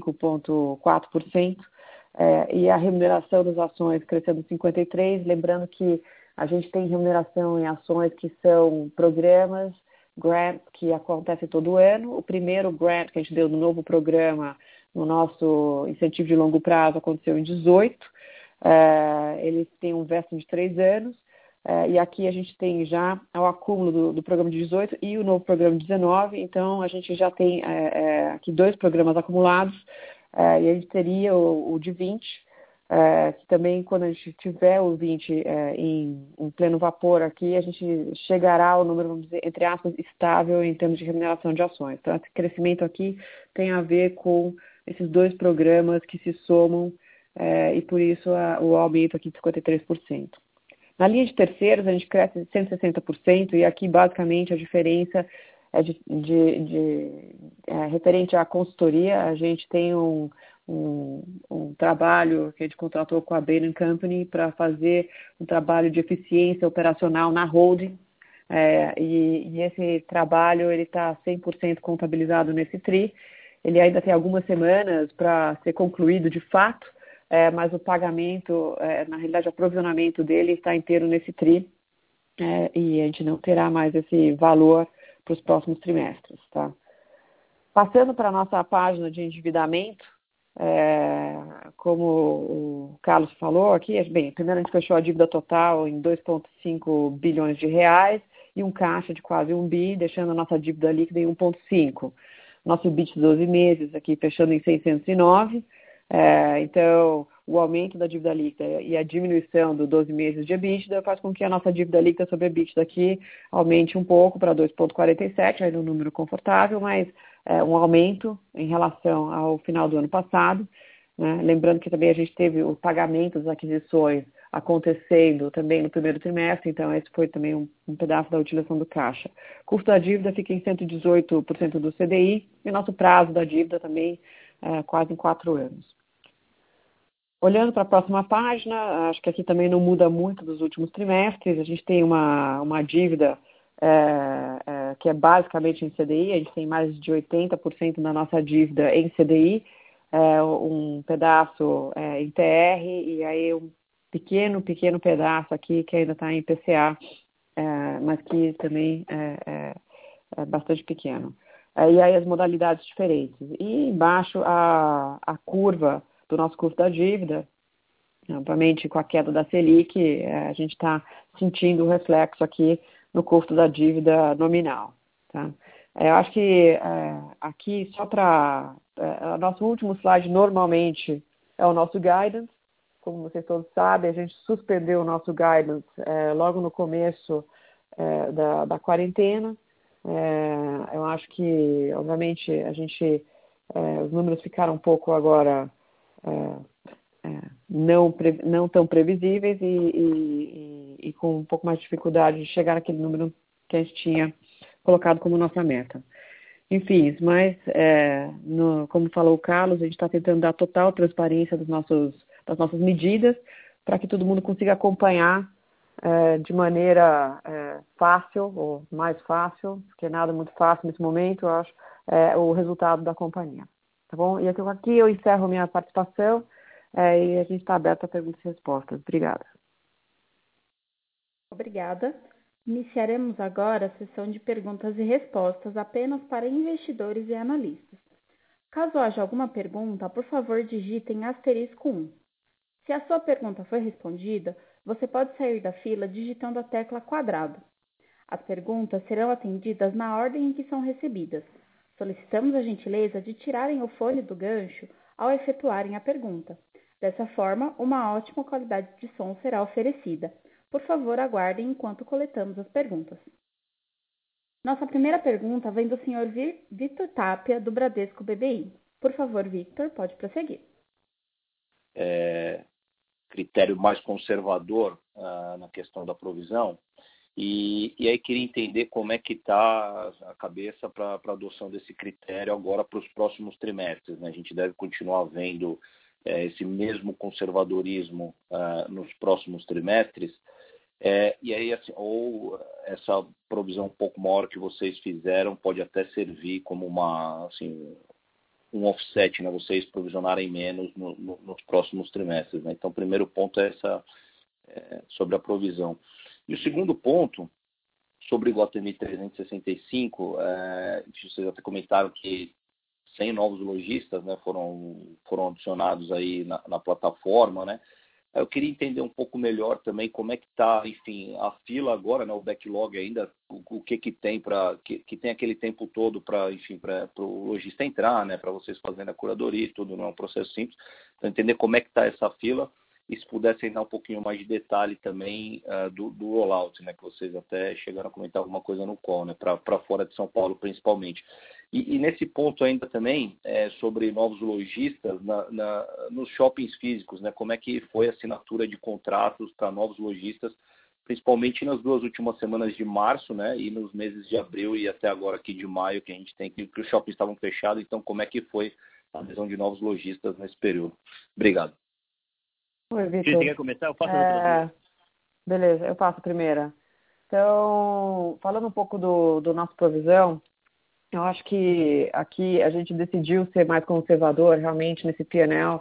25,4%, e a remuneração das ações crescendo 53%, lembrando que a gente tem remuneração em ações que são programas, grants, que acontecem todo ano. O primeiro grant que a gente deu no novo programa, no nosso incentivo de longo prazo, aconteceu em 2018. Ele tem um vesting de 3 anos. E aqui a gente tem já o acúmulo do programa de 18 e o novo programa de 19, então a gente já tem aqui 2 programas acumulados, e a gente teria o de 20, que também quando a gente tiver o 20 em pleno vapor aqui, a gente chegará ao número, vamos dizer, entre aspas, estável em termos de remuneração de ações. Então esse crescimento aqui tem a ver com esses 2 programas que se somam, e por isso o aumento aqui de 53%. Na linha de terceiros, a gente cresce 160%, e aqui, basicamente, a diferença é referente à consultoria. A gente tem um trabalho que a gente contratou com a Bain & Company para fazer um trabalho de eficiência operacional na holding, e esse trabalho está 100% contabilizado nesse TRI. Ele ainda tem algumas semanas para ser concluído de fato, mas o pagamento, na realidade, o aprovisionamento dele está inteiro nesse TRI, e a gente não terá mais esse valor para os próximos trimestres, tá? Passando para a nossa página de endividamento, como o Carlos falou aqui, bem, primeiro a gente fechou a dívida total em 2,5 bilhões de reais e um caixa de quase 1 bi, deixando a nossa dívida líquida em 1,5. Nosso EBIT de 12 meses aqui fechando em 609. Então, o aumento da dívida líquida e a diminuição do 12 meses de EBITDA faz com que a nossa dívida líquida sobre EBITDA aqui aumente um pouco para 2,47, aí no número confortável, mas um aumento em relação ao final do ano passado, né? Lembrando que também a gente teve o pagamento das aquisições acontecendo também no primeiro trimestre, então esse foi também um pedaço da utilização do caixa. Custo da dívida fica em 118% do CDI e nosso prazo da dívida também quase em 4 anos. Olhando para a próxima página, acho que aqui também não muda muito dos últimos trimestres, a gente tem uma dívida que é basicamente em CDI, a gente tem mais de 80% da nossa dívida em CDI, um pedaço em TR e aí um pequeno pedaço aqui que ainda está em PCA, mas que também é bastante pequeno. E aí as modalidades diferentes. E embaixo a curva do nosso custo da dívida, obviamente com a queda da Selic, a gente está sentindo o reflexo aqui no custo da dívida nominal. Tá? Eu acho que aqui, só para... nosso último slide normalmente é o nosso guidance. Como vocês todos sabem, a gente suspendeu o nosso guidance logo no começo da quarentena. Eu acho que, obviamente, os números ficaram um pouco agora não tão previsíveis e com um pouco mais de dificuldade de chegar naquele número que a gente tinha colocado como nossa meta. Enfim, mas, como falou o Carlos, a gente está tentando dar total transparência das nossas medidas para que todo mundo consiga acompanhar de maneira fácil, ou mais fácil, porque nada é muito fácil nesse momento, eu acho, o resultado da companhia. Tá bom? E aqui eu encerro minha participação e a gente está aberto a perguntas e respostas. Obrigada. Obrigada. Iniciaremos agora a sessão de perguntas e respostas apenas para investidores e analistas. Caso haja alguma pergunta, por favor, digitem *1. Se a sua pergunta foi respondida, você pode sair da fila digitando a tecla quadrado. As perguntas serão atendidas na ordem em que são recebidas. Solicitamos a gentileza de tirarem o fone do gancho ao efetuarem a pergunta. Dessa forma, uma ótima qualidade de som será oferecida. Por favor, aguardem enquanto coletamos as perguntas. Nossa primeira pergunta vem do Sr. Victor Tapia, do Bradesco BBI. Por favor, Victor, pode prosseguir. Critério mais conservador na questão da provisão. E aí queria entender como é que está a cabeça para a adoção desse critério agora para os próximos trimestres, né? A gente deve continuar vendo esse mesmo conservadorismo nos próximos trimestres. E aí, assim, ou essa provisão um pouco maior que vocês fizeram pode até servir como um offset, né? Vocês provisionarem menos nos próximos trimestres, né? Então, o primeiro ponto é sobre a provisão. E o segundo ponto, sobre o Iguatemi 365, vocês até comentaram que 100 novos lojistas, né, foram adicionados aí na plataforma, né? Eu queria entender um pouco melhor também como é que está, enfim, a fila agora, né, o backlog ainda, o que tem que tem aquele tempo todo para o lojista entrar, né, para vocês fazerem a curadoria e tudo, não é um processo simples. Então, entender como é que está essa fila e se pudessem dar um pouquinho mais de detalhe também do rollout, né, que vocês até chegaram a comentar alguma coisa no call, né, para fora de São Paulo principalmente. E nesse ponto ainda também, sobre novos lojistas, nos shoppings físicos, né, como é que foi a assinatura de contratos para novos lojistas, principalmente nas 2 últimas semanas de março, né, e nos meses de abril e até agora aqui de maio, que a gente tem que os shoppings estavam fechados, então como é que foi a adesão de novos lojistas nesse período? Obrigado. Oi, Victor. Você quer começar? Eu faço a outra. Beleza, eu faço a primeira. Então, falando um pouco do nosso provisão, eu acho que aqui a gente decidiu ser mais conservador realmente nesse P&L,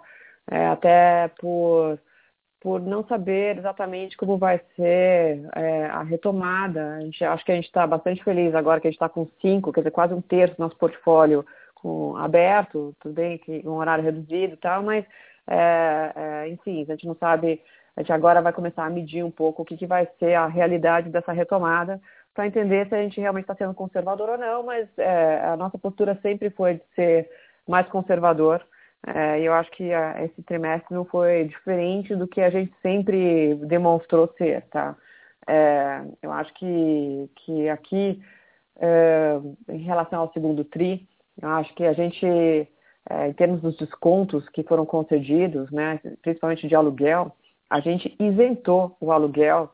até por não saber exatamente como vai ser a retomada. Acho que a gente está bastante feliz agora que a gente está com 5, quer dizer, quase um terço do nosso portfólio aberto, tudo bem que um horário reduzido e tal, mas, enfim, a gente não sabe, a gente agora vai começar a medir um pouco o que vai ser a realidade dessa retomada, para entender se a gente realmente está sendo conservador ou não, mas a nossa postura sempre foi de ser mais conservador. Eu acho que esse trimestre não foi diferente do que a gente sempre demonstrou ser, tá? Eu acho que aqui, em relação ao segundo TRI, eu acho que a gente, em termos dos descontos que foram concedidos, né, principalmente de aluguel, a gente isentou o aluguel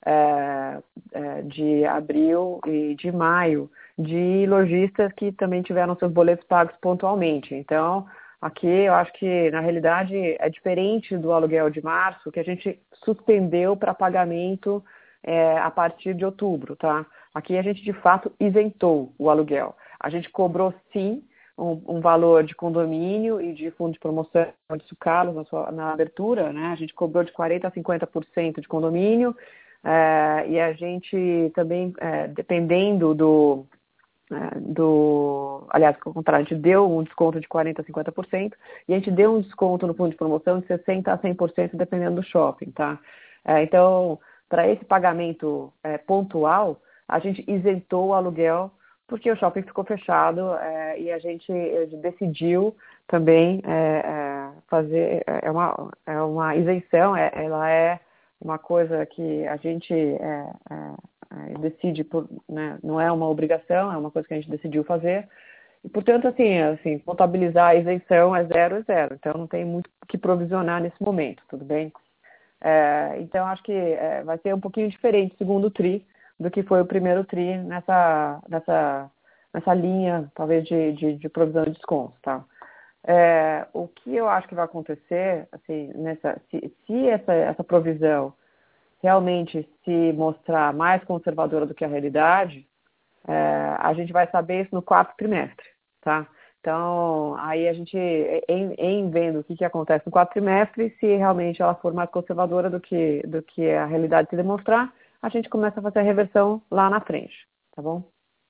de abril e de maio de lojistas que também tiveram seus boletos pagos pontualmente. Então, aqui eu acho que, na realidade, é diferente do aluguel de março, que a gente suspendeu para pagamento a partir de outubro, tá? Aqui a gente, de fato, isentou o aluguel. A gente cobrou, sim, um valor de condomínio e de fundo de promoção de Sucalos na abertura, né? A gente cobrou de 40% a 50% de condomínio, e a gente também, dependendo aliás, ao contrário, a gente deu um desconto de 40% a 50% e a gente deu um desconto no fundo de promoção de 60% a 100% dependendo do shopping, tá? Então, para esse pagamento pontual, a gente isentou o aluguel porque o shopping ficou fechado e a gente decidiu também fazer, uma isenção, ela é uma coisa que a gente decide, né, não é uma obrigação, é uma coisa que a gente decidiu fazer. E, portanto, assim, contabilizar a isenção é 0, então não tem muito o que provisionar nesse momento, tudo bem? Então, acho que vai ser um pouquinho diferente o segundo TRI do que foi o primeiro TRI nessa linha, talvez, de provisão de desconto, tá? O que eu acho que vai acontecer, assim, se essa provisão realmente se mostrar mais conservadora do que a realidade, a gente vai saber isso no 4º trimestre, tá? Então, aí a gente, em vendo o que acontece no 4º trimestre, se realmente ela for mais conservadora do que a realidade se demonstrar, a gente começa a fazer a reversão lá na frente, tá bom?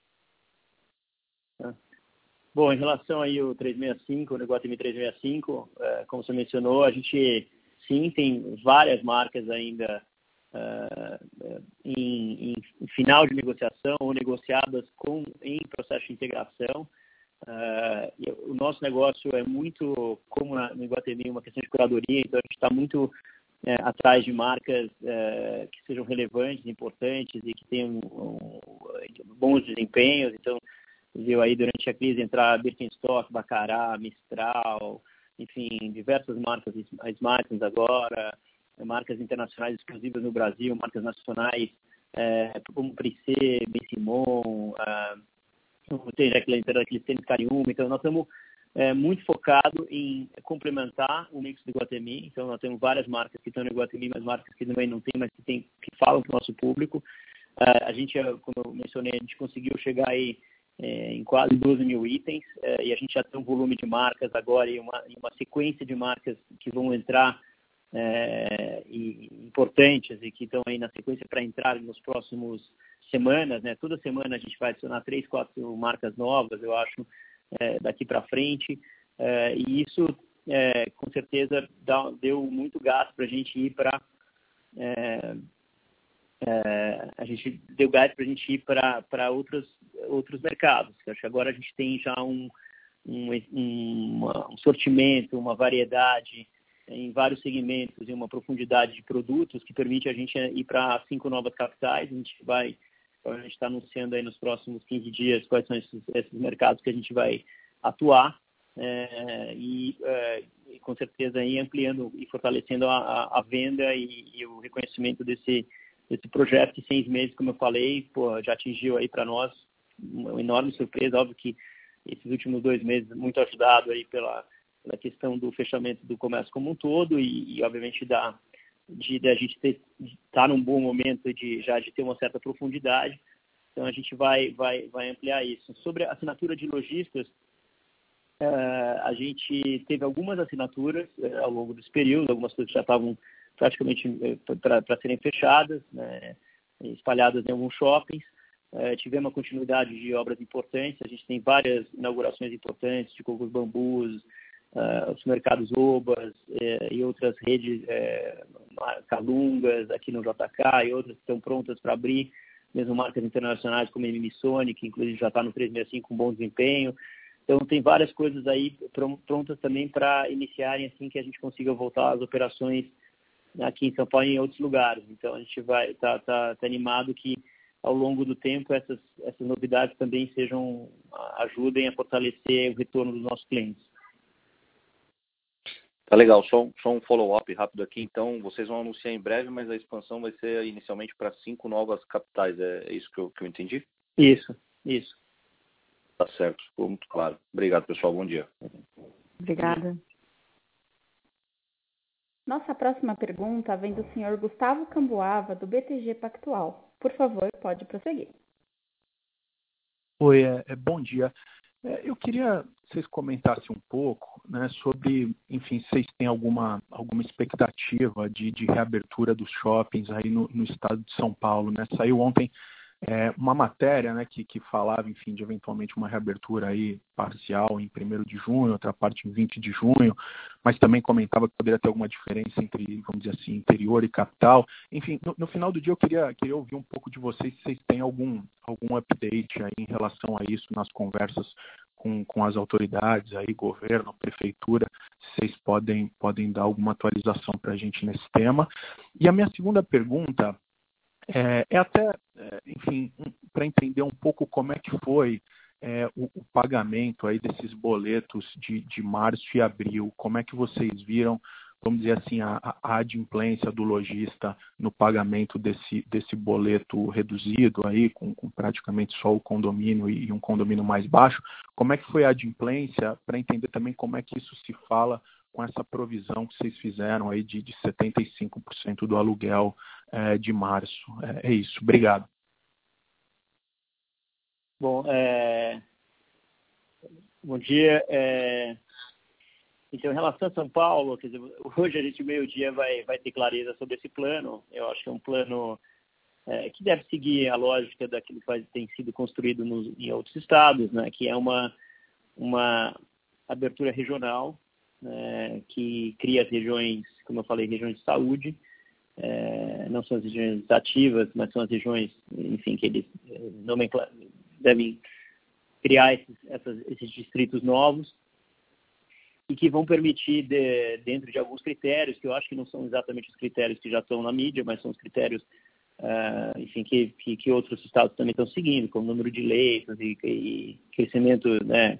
Bom, em relação aí ao 365, o Iguatemi 365, como você mencionou, a gente sim tem várias marcas ainda em final de negociação ou negociadas em processo de integração. O nosso negócio é muito, como no Iguatemi, uma questão de curadoria, então a gente está muito atrás de marcas que sejam relevantes, importantes e que tenham bons desempenhos. Então, viu aí durante a crise entrar Birkenstock, Baccarat, Mistral, enfim, diversas marcas, Smartens agora, marcas internacionais exclusivas no Brasil, marcas nacionais como Prissé, Ben Simon, tem aquele tênis Cariúma. Então, nós estamos muito focados em complementar o mix do Iguatemi. Então, nós temos várias marcas que estão no Iguatemi, mas marcas que também não tem, mas que falam para o nosso público. A gente, como eu mencionei, a gente conseguiu chegar aí em quase 12 mil itens, e a gente já tem um volume de marcas agora e uma sequência de marcas que vão entrar importantes e que estão aí na sequência para entrar nos próximos semanas, né? Toda semana a gente vai adicionar 3, 4 marcas novas, eu acho, daqui para frente, e isso com certeza deu muito gás para a gente ir para para outros mercados. Eu acho que agora a gente tem já um sortimento, uma variedade em vários segmentos e uma profundidade de produtos que permite a gente ir para 5 novas capitais. A gente está anunciando aí nos próximos 15 dias quais são esses mercados que a gente vai atuar e com certeza aí ampliando e fortalecendo a venda e o reconhecimento desse projeto que 6 meses, como eu falei, já atingiu aí para nós uma enorme surpresa. Óbvio que esses últimos 2 meses muito ajudado aí pela questão do fechamento do comércio como um todo e obviamente de a gente estar num bom momento de ter uma certa profundidade. Então a gente vai ampliar isso. Sobre a assinatura de lojistas, a gente teve algumas assinaturas ao longo desse período, algumas coisas já estavam praticamente para serem fechadas, né, espalhadas em alguns shoppings. Tivemos uma continuidade de obras importantes, a gente tem várias inaugurações importantes de Cocos Bambus, os mercados Obas e outras redes Calungas aqui no JK e outras que estão prontas para abrir, mesmo marcas internacionais como a Missoni, que inclusive já está no 365 com bom desempenho. Então tem várias coisas aí prontas também para iniciarem assim que a gente consiga voltar às operações aqui em São Paulo e em outros lugares. Então a gente vai tá animado que ao longo do tempo essas novidades também ajudem a fortalecer o retorno dos nossos clientes. Tá legal, só um follow-up rápido aqui. Então, vocês vão anunciar em breve, mas a expansão vai ser inicialmente para 5 novas capitais. É isso que eu entendi? Isso. Tá certo, ficou muito claro. Obrigado, pessoal. Bom dia. Obrigada. Nossa próxima pergunta vem do senhor Gustavo Cambuava, do BTG Pactual. Por favor, pode prosseguir. Oi, bom dia. Eu queria que vocês comentassem um pouco, né, sobre, enfim, se vocês têm alguma expectativa de reabertura dos shoppings aí no estado de São Paulo, né? Saiu ontem uma matéria, né, que falava, enfim, de eventualmente uma reabertura aí parcial em 1º de junho, outra parte em 20 de junho, mas também comentava que poderia ter alguma diferença entre, vamos dizer assim, interior e capital. Enfim, no final do dia eu queria ouvir um pouco de vocês, se vocês têm algum update aí em relação a isso nas conversas com as autoridades aí, governo, prefeitura, se vocês podem dar alguma atualização para a gente nesse tema. E a minha segunda pergunta enfim, para entender um pouco como é que foi o pagamento aí desses boletos de março e abril, como é que vocês viram, vamos dizer assim, a adimplência do lojista no pagamento desse boleto reduzido aí, com praticamente só o condomínio e um condomínio mais baixo, como é que foi a adimplência, para entender também como é que isso se fala com essa provisão que vocês fizeram aí de 75% do aluguel de março. É isso. Obrigado. Bom, bom dia. Então, em relação a São Paulo, quer dizer, hoje a gente, meio-dia, vai ter clareza sobre esse plano. Eu acho que é um plano que deve seguir a lógica daquilo que tem sido construído em outros estados, né, que é uma abertura regional, que cria as regiões, como eu falei, regiões de saúde. Não são as regiões ativas, mas são as regiões, enfim, que eles devem criar esses distritos novos e que vão permitir, dentro de alguns critérios, que eu acho que não são exatamente os critérios que já estão na mídia, mas são os critérios, enfim, que outros estados também estão seguindo, como o número de leitos e crescimento, né,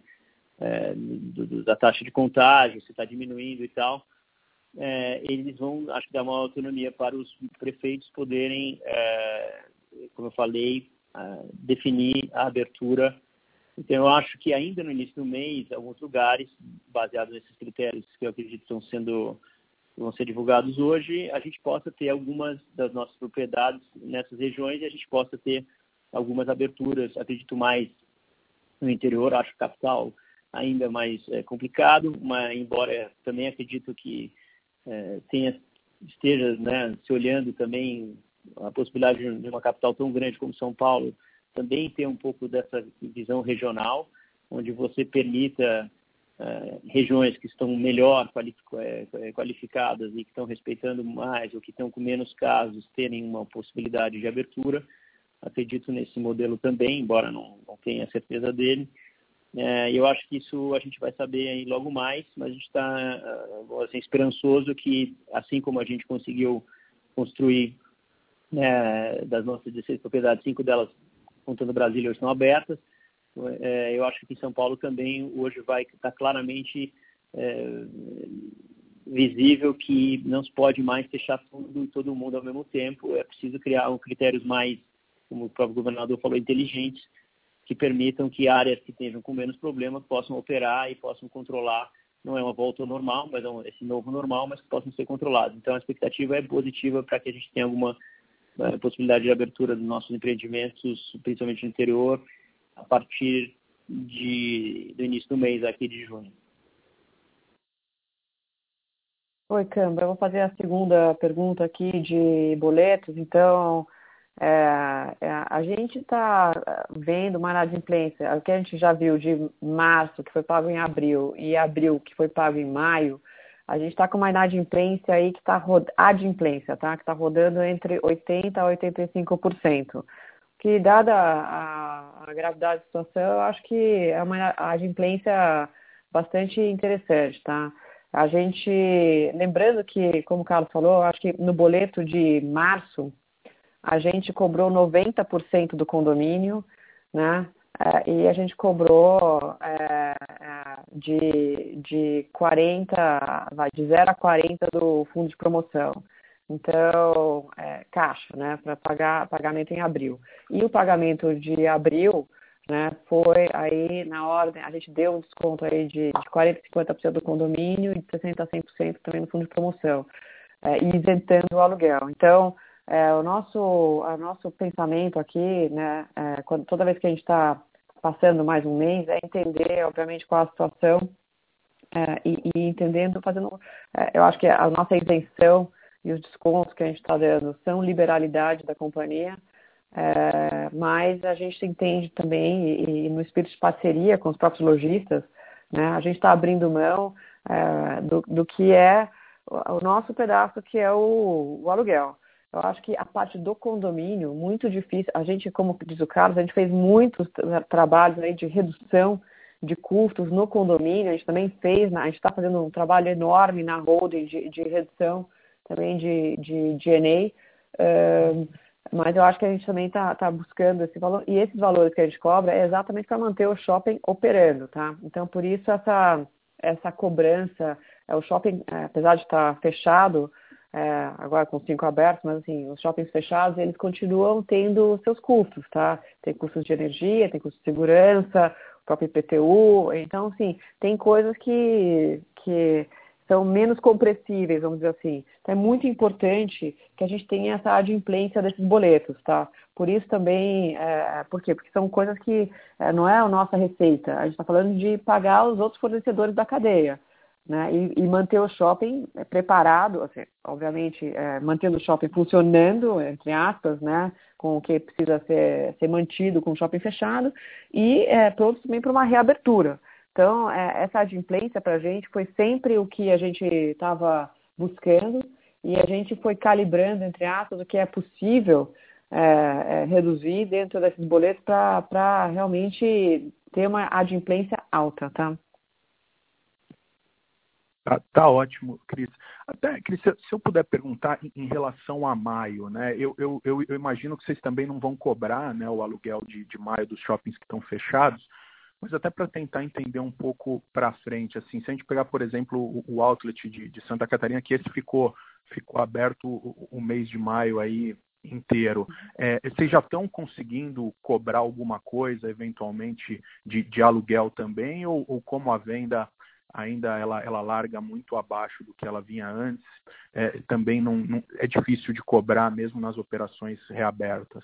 da taxa de contágio, se está diminuindo e tal. Eles vão, acho que, dar uma autonomia para os prefeitos poderem, como eu falei, definir a abertura. Então, eu acho que ainda no início do mês, alguns lugares, baseados nesses critérios que eu acredito vão ser divulgados hoje, a gente possa ter algumas das nossas propriedades nessas regiões e a gente possa ter algumas aberturas, acredito mais no interior, acho que capital ainda mais complicado, mas embora também acredito que esteja, né, se olhando também a possibilidade de uma capital tão grande como São Paulo, também ter um pouco dessa visão regional, onde você permita regiões que estão melhor qualificadas e que estão respeitando mais ou que estão com menos casos terem uma possibilidade de abertura. Acredito nesse modelo também, embora não tenha certeza dele. Eu acho que isso a gente vai saber aí logo mais, mas a gente está assim, esperançoso que, assim como a gente conseguiu construir das nossas 16 propriedades, 5 delas, contando Brasília, hoje estão abertas. Eu acho que aqui em São Paulo também hoje vai estar claramente visível que não se pode mais fechar tudo e todo mundo ao mesmo tempo. É preciso criar critérios mais, como o próprio governador falou, inteligentes, que permitam que áreas que estejam com menos problemas possam operar e possam controlar. Não é uma volta ao normal, mas é esse novo normal, mas que possam ser controlados. Então, a expectativa é positiva para que a gente tenha alguma possibilidade de abertura dos nossos empreendimentos, principalmente no interior, a partir do início do mês aqui de junho. Oi, Câmara. Eu vou fazer a segunda pergunta aqui de boletos. Então, a gente está vendo uma inadimplência. O que a gente já viu de março, que foi pago em abril, e abril, que foi pago em maio, a gente está com uma inadimplência aí que está adimplência, tá? Que está rodando entre 80% a 85%. Que, dada a gravidade da situação, eu acho que é uma adimplência bastante interessante, tá? A gente, lembrando que, como o Carlos falou, acho que no boleto de março, a gente cobrou 90% do condomínio, né? E a gente cobrou de 40, de 0 a 40 do fundo de promoção. Então, caixa, né? Para pagamento em abril. E o pagamento de abril, né, foi aí na ordem, a gente deu um desconto aí de 40% a 50% do condomínio e de 60% a 100% também no fundo de promoção, e isentando o aluguel. Então, o nosso pensamento aqui, né, toda vez que a gente está passando mais um mês, é entender, obviamente, qual a situação e entendendo, eu acho que a nossa isenção e os descontos que a gente está dando são liberalidade da companhia, mas a gente entende também, e no espírito de parceria com os próprios lojistas, né, a gente está abrindo mão do que é o nosso pedaço, que é o aluguel. Eu acho que a parte do condomínio, muito difícil, a gente, como diz o Carlos, a gente fez muitos trabalhos aí de redução de custos no condomínio, a gente também fez, a gente está fazendo um trabalho enorme na holding de redução também de G&A, mas eu acho que a gente também está buscando esse valor, e esses valores que a gente cobra é exatamente para manter o shopping operando, tá? Então, por isso, essa cobrança, o shopping, apesar de estar fechado, agora com 5 abertos, mas assim, os shoppings fechados, eles continuam tendo seus custos, tá? Tem custos de energia, tem custos de segurança, o próprio IPTU, então, assim, tem coisas que são menos compressíveis, vamos dizer assim. Então, é muito importante que a gente tenha essa adimplência desses boletos, tá? Por isso também, por quê? Porque são coisas que não é a nossa receita, a gente está falando de pagar os outros fornecedores da cadeia, né? E manter o shopping preparado, assim, obviamente, mantendo o shopping funcionando, entre aspas, né? Com o que precisa ser mantido com o shopping fechado, e pronto também para uma reabertura. Então, essa adimplência para a gente foi sempre o que a gente estava buscando, e a gente foi calibrando, entre aspas, o que é possível reduzir dentro desses boletos para realmente ter uma adimplência alta, tá? Tá ótimo, Cris. Até, Cris, se eu puder perguntar em relação a maio, né? Eu imagino que vocês também não vão cobrar, né, o aluguel de maio dos shoppings que estão fechados, mas até para tentar entender um pouco para frente, assim, se a gente pegar, por exemplo, o outlet de Santa Catarina, que esse ficou aberto o mês de maio aí inteiro, vocês já estão conseguindo cobrar alguma coisa, eventualmente, de aluguel também, ou como a venda ainda ela larga muito abaixo do que ela vinha antes, também não é difícil de cobrar mesmo nas operações reabertas?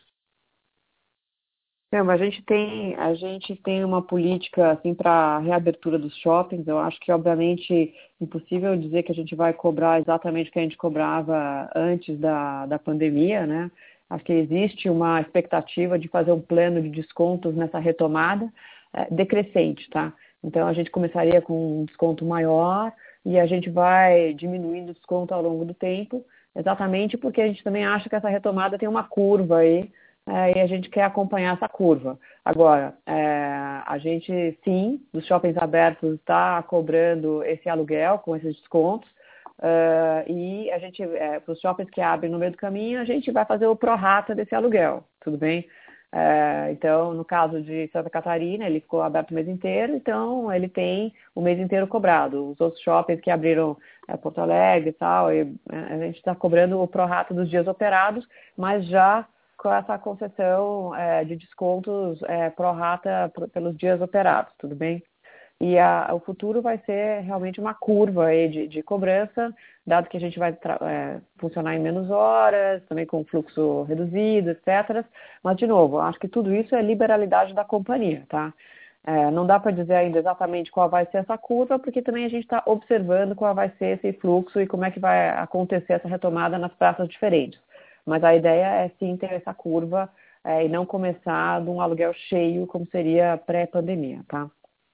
A gente tem uma política assim para reabertura dos shoppings. Eu acho que, obviamente, impossível dizer que a gente vai cobrar exatamente o que a gente cobrava antes da pandemia, né? Acho que existe uma expectativa de fazer um plano de descontos nessa retomada decrescente, tá? Então, a gente começaria com um desconto maior e a gente vai diminuindo o desconto ao longo do tempo, exatamente porque a gente também acha que essa retomada tem uma curva aí, e a gente quer acompanhar essa curva. Agora, a gente, sim, dos shoppings abertos, está cobrando esse aluguel com esses descontos, e a gente, para os shoppings que abrem no meio do caminho, a gente vai fazer o prorata desse aluguel, tudo bem? Então, no caso de Santa Catarina, ele ficou aberto o mês inteiro, então ele tem o mês inteiro cobrado. Os outros shoppings que abriram Porto Alegre e tal, a gente está cobrando o prorata dos dias operados, mas já com essa concessão de descontos prorata pelos dias operados, tudo bem? E o futuro vai ser realmente uma curva aí de cobrança, dado que a gente vai funcionar em menos horas, também com fluxo reduzido, etc. Mas, de novo, acho que tudo isso é liberalidade da companhia, tá? Não dá para dizer ainda exatamente qual vai ser essa curva, porque também a gente está observando qual vai ser esse fluxo e como é que vai acontecer essa retomada nas praças diferentes. Mas a ideia é sim ter essa curva e não começar de um aluguel cheio, como seria pré-pandemia, tá?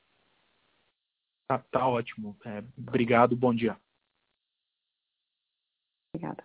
Tá ótimo. Obrigado, bom dia. Obrigada.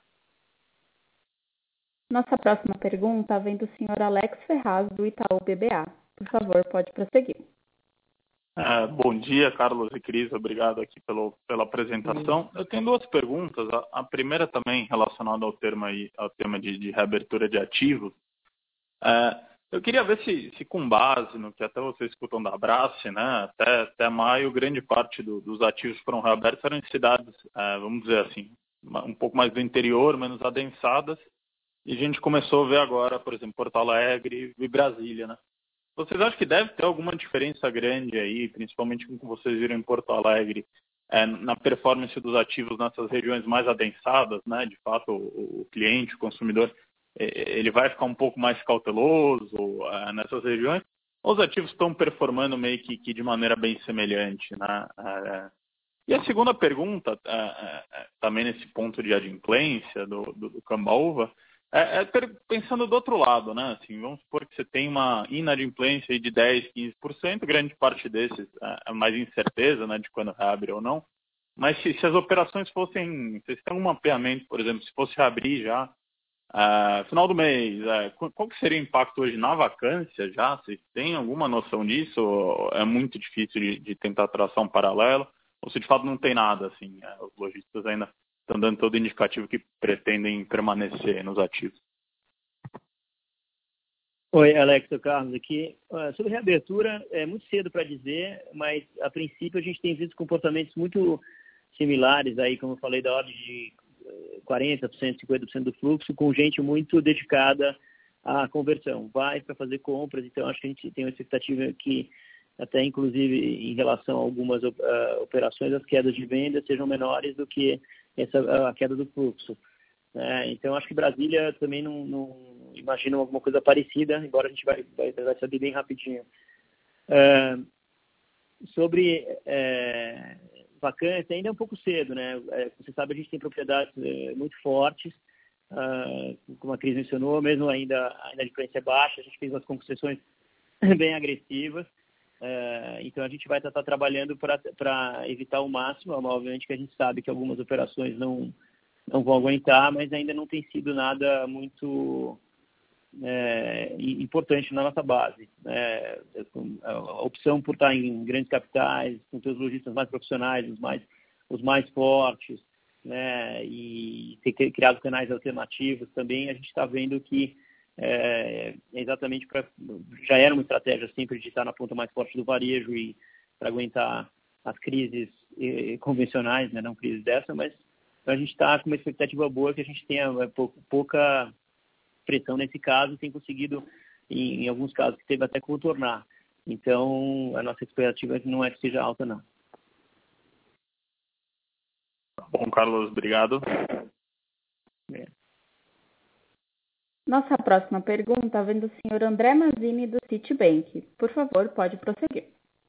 Nossa próxima pergunta vem do senhor Alex Ferraz, do Itaú BBA. Por favor, pode prosseguir. Bom dia, Carlos e Cris. Obrigado aqui pela apresentação. Eu tenho duas perguntas. A primeira também relacionada ao tema de reabertura de ativos. Eu queria ver se com base no que até vocês escutam da Abrace, né, até maio, grande parte dos ativos foram reabertos eram em cidades, vamos dizer assim, um pouco mais do interior, menos adensadas. E a gente começou a ver agora, por exemplo, Porto Alegre e Brasília, né? Vocês acham que deve ter alguma diferença grande aí, principalmente com o que vocês viram em Porto Alegre, na performance dos ativos nessas regiões mais adensadas, né? De fato, o cliente, o consumidor, ele vai ficar um pouco mais cauteloso nessas regiões? Ou os ativos estão performando meio que de maneira bem semelhante, né? E a segunda pergunta, também nesse ponto de adimplência do Cambauva, pensando do outro lado, né? Assim, vamos supor que você tem uma inadimplência aí de 10%, 15%, grande parte desses é mais incerteza, né, de quando reabre ou não. Mas se as operações fossem, vocês têm um mapeamento, por exemplo, se fosse reabrir já final do mês, qual que seria o impacto hoje na vacância já? Vocês têm alguma noção disso? Ou é muito difícil de tentar traçar um paralelo? Ou se de fato não tem nada, assim, os lojistas ainda estão dando todo indicativo que pretendem permanecer nos ativos? Oi, Alex, o Carlos aqui. Sobre reabertura, é muito cedo para dizer, mas a princípio a gente tem visto comportamentos muito similares aí, como eu falei, da ordem de 40%, 50% do fluxo, com gente muito dedicada à conversão. Vai para fazer compras, então acho que a gente tem uma expectativa que até inclusive em relação a algumas operações, as quedas de venda sejam menores do que a queda do fluxo. Então, acho que Brasília também não imagina alguma coisa parecida, embora a gente vai saber bem rapidinho. Sobre vacância, ainda é um pouco cedo, né? Você sabe, a gente tem propriedades muito fortes, como a Cris mencionou, mesmo ainda a inadimplência é baixa, a gente fez umas concessões bem agressivas. Então, a gente vai estar trabalhando para evitar o máximo. Obviamente que a gente sabe que algumas operações não vão aguentar, mas ainda não tem sido nada muito importante na nossa base. A opção por estar em grandes capitais, com seus lojistas mais profissionais, os mais fortes, né, e ter criado canais alternativos também, a gente está vendo que exatamente já era uma estratégia sempre de estar na ponta mais forte do varejo e para aguentar as crises convencionais, né, não crises dessa, mas a gente está com uma expectativa boa que a gente tenha pouca pressão nesse caso, tem conseguido, em alguns casos, que teve até contornar. Então, a nossa expectativa não é que seja alta, não. Bom, Carlos, obrigado. Nossa próxima pergunta vem do senhor André Mazzini, do Citibank. Por favor, pode prosseguir.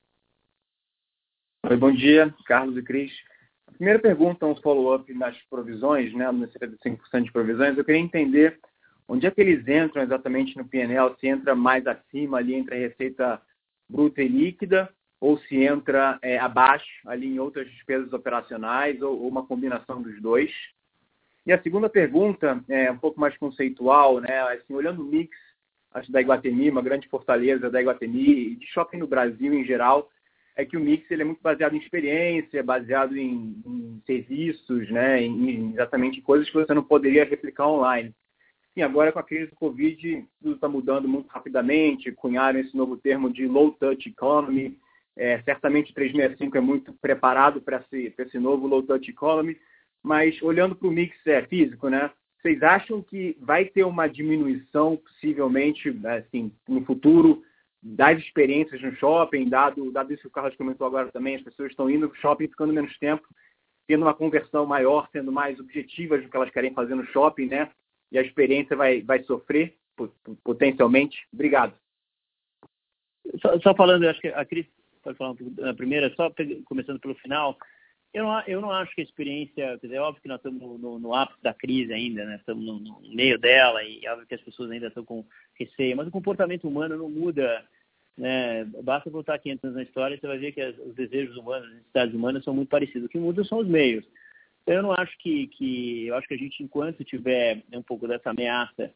Oi, bom dia, Carlos e Cris. A primeira pergunta, um follow-up nas provisões, né, nos 75% de provisões. Eu queria entender onde é que eles entram exatamente no P&L, se entra mais acima ali entre a receita bruta e líquida, ou se entra abaixo ali em outras despesas operacionais, ou uma combinação dos dois. E a segunda pergunta é um pouco mais conceitual, né? Assim, olhando o mix, acho, da Iguatemi, uma grande fortaleza da Iguatemi e de shopping no Brasil em geral, é que o mix ele é muito baseado em experiência, baseado em serviços, né? Em exatamente coisas que você não poderia replicar online. E agora, com a crise do Covid, tudo está mudando muito rapidamente, cunharam esse novo termo de low touch economy. Certamente o 365 é muito preparado para esse novo low touch economy. Mas olhando para o mix físico, né? Vocês acham que vai ter uma diminuição, possivelmente, assim, no futuro, das experiências no shopping, dado isso que o Carlos comentou agora também, as pessoas estão indo para o shopping ficando menos tempo, tendo uma conversão maior, sendo mais objetivas do que elas querem fazer no shopping, né? E a experiência vai sofrer, potencialmente? Obrigado. Só falando, eu acho que a Cris pode falar na primeira, começando pelo final. Eu não acho que a experiência, quer dizer, é óbvio que nós estamos no ápice da crise ainda, né? Estamos no meio dela e é óbvio que as pessoas ainda estão com receio, mas o comportamento humano não muda, né? Basta voltar 500 anos na história e você vai ver que os desejos humanos, as necessidades humanas são muito parecidos. O que muda são os meios. Então, eu não acho eu acho que a gente, enquanto tiver um pouco dessa ameaça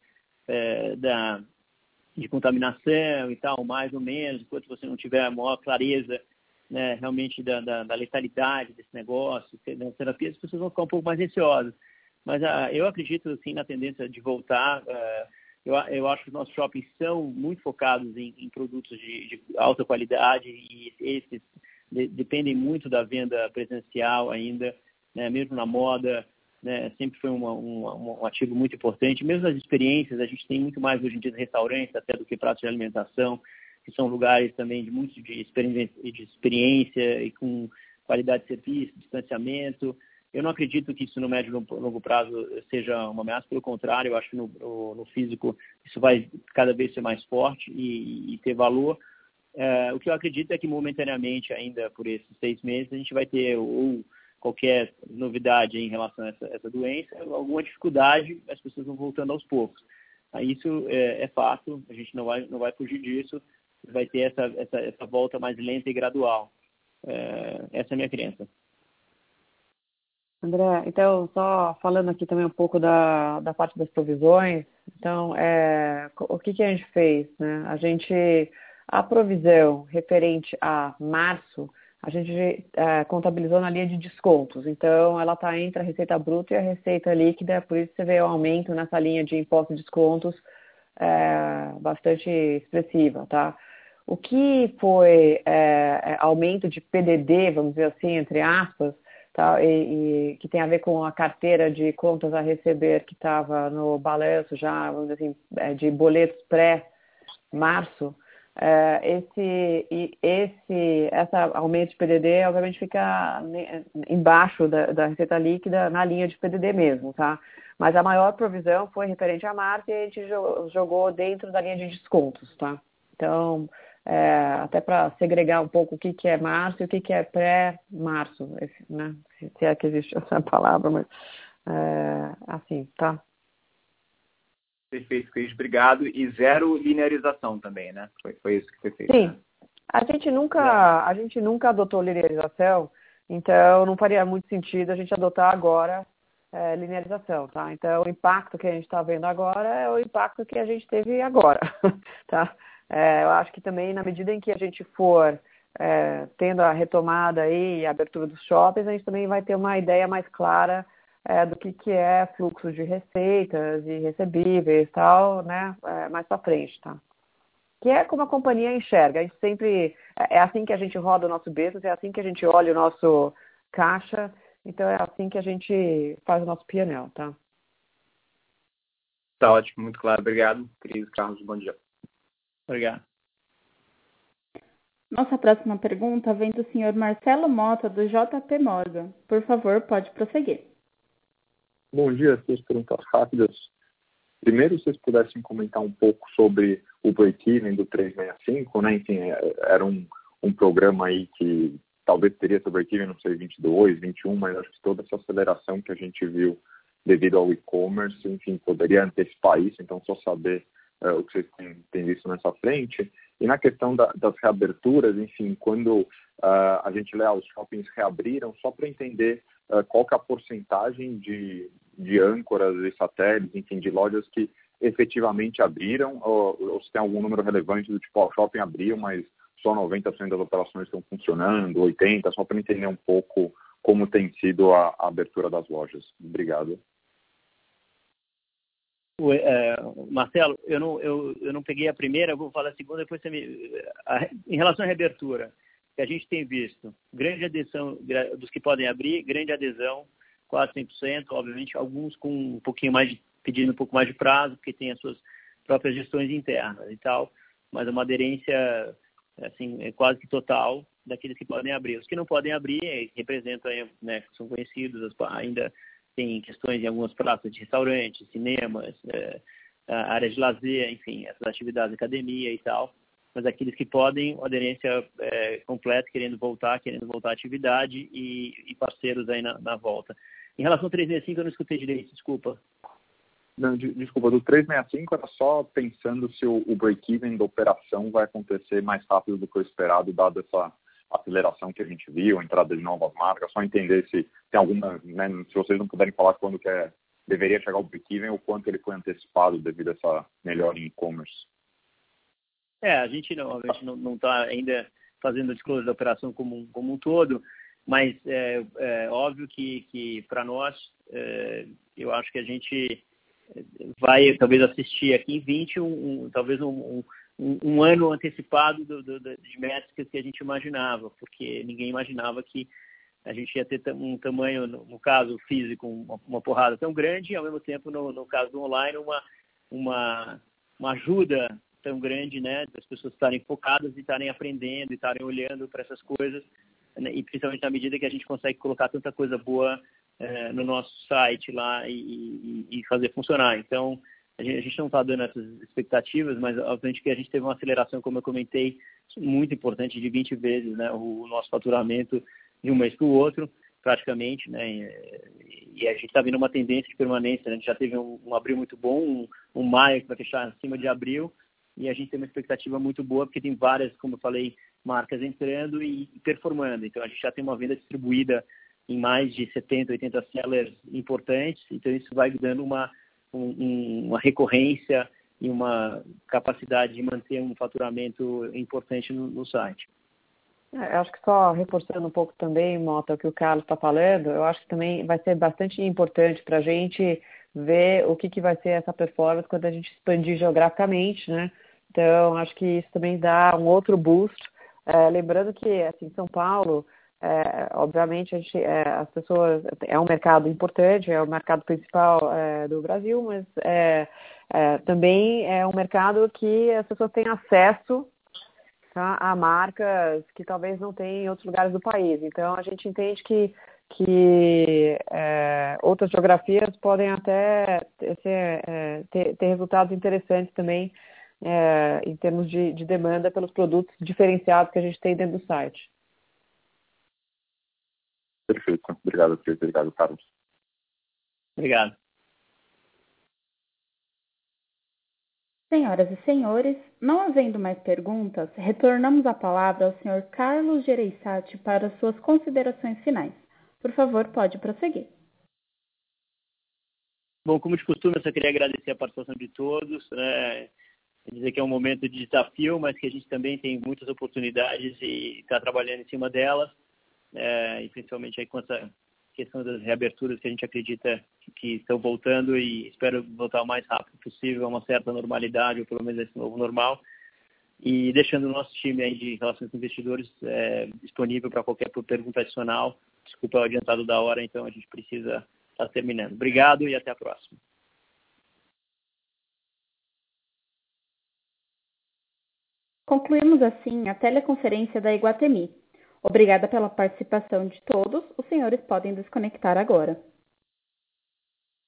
de contaminação e tal, mais ou menos, enquanto você não tiver a maior clareza, né, realmente da letalidade desse negócio, da terapia, as pessoas vão ficar um pouco mais receosas. Mas eu acredito, sim, na tendência de voltar. Eu acho que os nossos shoppings são muito focados em produtos de alta qualidade e esses dependem muito da venda presencial ainda, né, mesmo na moda, né, sempre foi um ativo muito importante. Mesmo nas experiências, a gente tem muito mais hoje em dia de restaurantes até do que pratos de alimentação, que são lugares também de experiência e com qualidade de serviço, distanciamento. Eu não acredito que isso no médio e longo prazo seja uma ameaça, pelo contrário, eu acho que no físico isso vai cada vez ser mais forte e ter valor. O que eu acredito é que momentaneamente, ainda por esses 6 meses, a gente vai ter ou qualquer novidade em relação a essa doença, alguma dificuldade, as pessoas vão voltando aos poucos. Isso é fato, a gente não vai fugir disso, vai ter essa volta mais lenta e gradual. Essa é a minha crença. André, então, só falando aqui também um pouco da parte das provisões, então, o que a gente fez, né? A provisão referente a março, a gente contabilizou na linha de descontos, então ela está entre a receita bruta e a receita líquida, por isso você vê o aumento nessa linha de impostos e descontos bastante expressiva, tá? O que foi aumento de PDD, vamos dizer assim, entre aspas, tá? E que tem a ver com a carteira de contas a receber que estava no balanço já, vamos dizer assim, de boletos pré-março, esse aumento de PDD obviamente fica embaixo da receita líquida na linha de PDD mesmo, tá? Mas a maior provisão foi referente a março e a gente jogou dentro da linha de descontos, tá? Então, até para segregar um pouco o que é março e o que é pré-março, né? Se é que existe essa palavra, mas assim, tá? Perfeito, Cris, obrigado. E 0 linearização também, né? Foi isso que foi feito. Sim. Né? A gente nunca adotou linearização, então não faria muito sentido a gente adotar agora linearização, tá? Então, o impacto que a gente está vendo agora é o impacto que a gente teve agora, tá? Eu acho que também, na medida em que a gente for tendo a retomada aí e a abertura dos shoppings, a gente também vai ter uma ideia mais clara do que é fluxo de receitas e recebíveis e tal, né, mais para frente, tá? Que é como a companhia enxerga. A gente sempre, é assim que a gente roda o nosso business, é assim que a gente olha o nosso caixa, então é assim que a gente faz o nosso P&L, tá? Tá ótimo, muito claro. Obrigado, Cris, Carlos, bom dia. Obrigado. Nossa próxima pergunta vem do senhor Marcelo Mota, do JP Morgan. Por favor, pode prosseguir. Bom dia, 2 perguntas rápidas. Primeiro, se vocês pudessem comentar um pouco sobre o break-even do 365, né? Enfim, era um programa aí que talvez teria seu break-even, não sei, 22, 21, mas acho que toda essa aceleração que a gente viu devido ao e-commerce, enfim, poderia antecipar isso, então só saber o que vocês têm visto nessa frente. E na questão das reaberturas, enfim, quando a gente lê os shoppings reabriram, só para entender qual que é a porcentagem de âncoras e satélites, enfim, de lojas que efetivamente abriram, ou se tem algum número relevante do tipo, o shopping abriu, mas só 90% das operações estão funcionando, 80%, só para entender um pouco como tem sido a abertura das lojas. Obrigado. Marcelo, eu não peguei a primeira, eu vou falar a segunda, depois você em relação à reabertura, que a gente tem visto, grande adesão dos que podem abrir, grande adesão, quase 100%, obviamente, alguns com um pouquinho mais, pedindo um pouco mais de prazo, porque tem as suas próprias gestões internas e tal, mas uma aderência, assim, quase que total daqueles que podem abrir. Os que não podem abrir representam, né, são conhecidos, ainda tem questões em algumas praças de restaurantes, cinemas, áreas de lazer, enfim, essas atividades, academia e tal. mas aqueles que podem, aderência completa, querendo voltar à atividade e parceiros aí na volta. Em relação ao 365, eu não escutei direito, desculpa. Não, desculpa, do 365 era só pensando se o break-even da operação vai acontecer mais rápido do que o esperado, dado essa aceleração que a gente viu, entrada de novas marcas, só entender se tem alguma, né, se vocês não puderem falar quando que deveria chegar o break-even ou quanto ele foi antecipado devido a essa melhora em e-commerce. A gente não está ainda fazendo a disclosure da operação como um todo, mas é óbvio que para nós, eu acho que a gente vai talvez assistir aqui em 20 talvez um ano antecipado de métricas que a gente imaginava, porque ninguém imaginava que a gente ia ter um tamanho, no caso físico, uma porrada tão grande, e ao mesmo tempo, no caso do online, uma ajuda tão grande, né, das pessoas estarem focadas e estarem aprendendo e estarem olhando para essas coisas, né, e principalmente na medida que a gente consegue colocar tanta coisa boa no nosso site lá e fazer funcionar. Então, a gente não está dando essas expectativas, mas obviamente que a gente teve uma aceleração, como eu comentei, muito importante, de 20 vezes, né, o nosso faturamento de um mês para o outro, praticamente, né, e a gente está vendo uma tendência de permanência, né? A gente já teve um abril muito bom, um maio que vai fechar acima de abril, e a gente tem uma expectativa muito boa, porque tem várias, como eu falei, marcas entrando e performando. Então, a gente já tem uma venda distribuída em mais de 70, 80 sellers importantes, então isso vai dando uma recorrência e uma capacidade de manter um faturamento importante no site. Eu acho que só reforçando um pouco também, Mota, o que o Carlos está falando, eu acho que também vai ser bastante importante para a gente ver o que vai ser essa performance quando a gente expandir geograficamente, né? Então, acho que isso também dá um outro boost. Lembrando que, assim, São Paulo, obviamente, as pessoas... É um mercado importante, é o mercado principal do Brasil, mas também é um mercado que as pessoas têm acesso, tá, a marcas que talvez não tenham em outros lugares do país. Então, a gente entende que outras geografias podem até ter resultados interessantes também em termos de demanda pelos produtos diferenciados que a gente tem dentro do site. Perfeito. Obrigado, Cris. Obrigado, Carlos. Obrigado. Senhoras e senhores, não havendo mais perguntas, retornamos a palavra ao senhor Carlos Gereissati para suas considerações finais. Por favor, pode prosseguir. Bom, como de costume, eu só queria agradecer a participação de todos, né? Dizer que é um momento de desafio, mas que a gente também tem muitas oportunidades e está trabalhando em cima delas, e principalmente aí com essa questão das reaberturas que a gente acredita que estão voltando e espero voltar o mais rápido possível a uma certa normalidade, ou pelo menos esse novo normal, e deixando o nosso time aí de relações com investidores disponível para qualquer pergunta adicional. Desculpa o adiantado da hora, então a gente precisa estar terminando. Obrigado e até a próxima. Concluímos assim a teleconferência da Iguatemi. Obrigada pela participação de todos. Os senhores podem desconectar agora.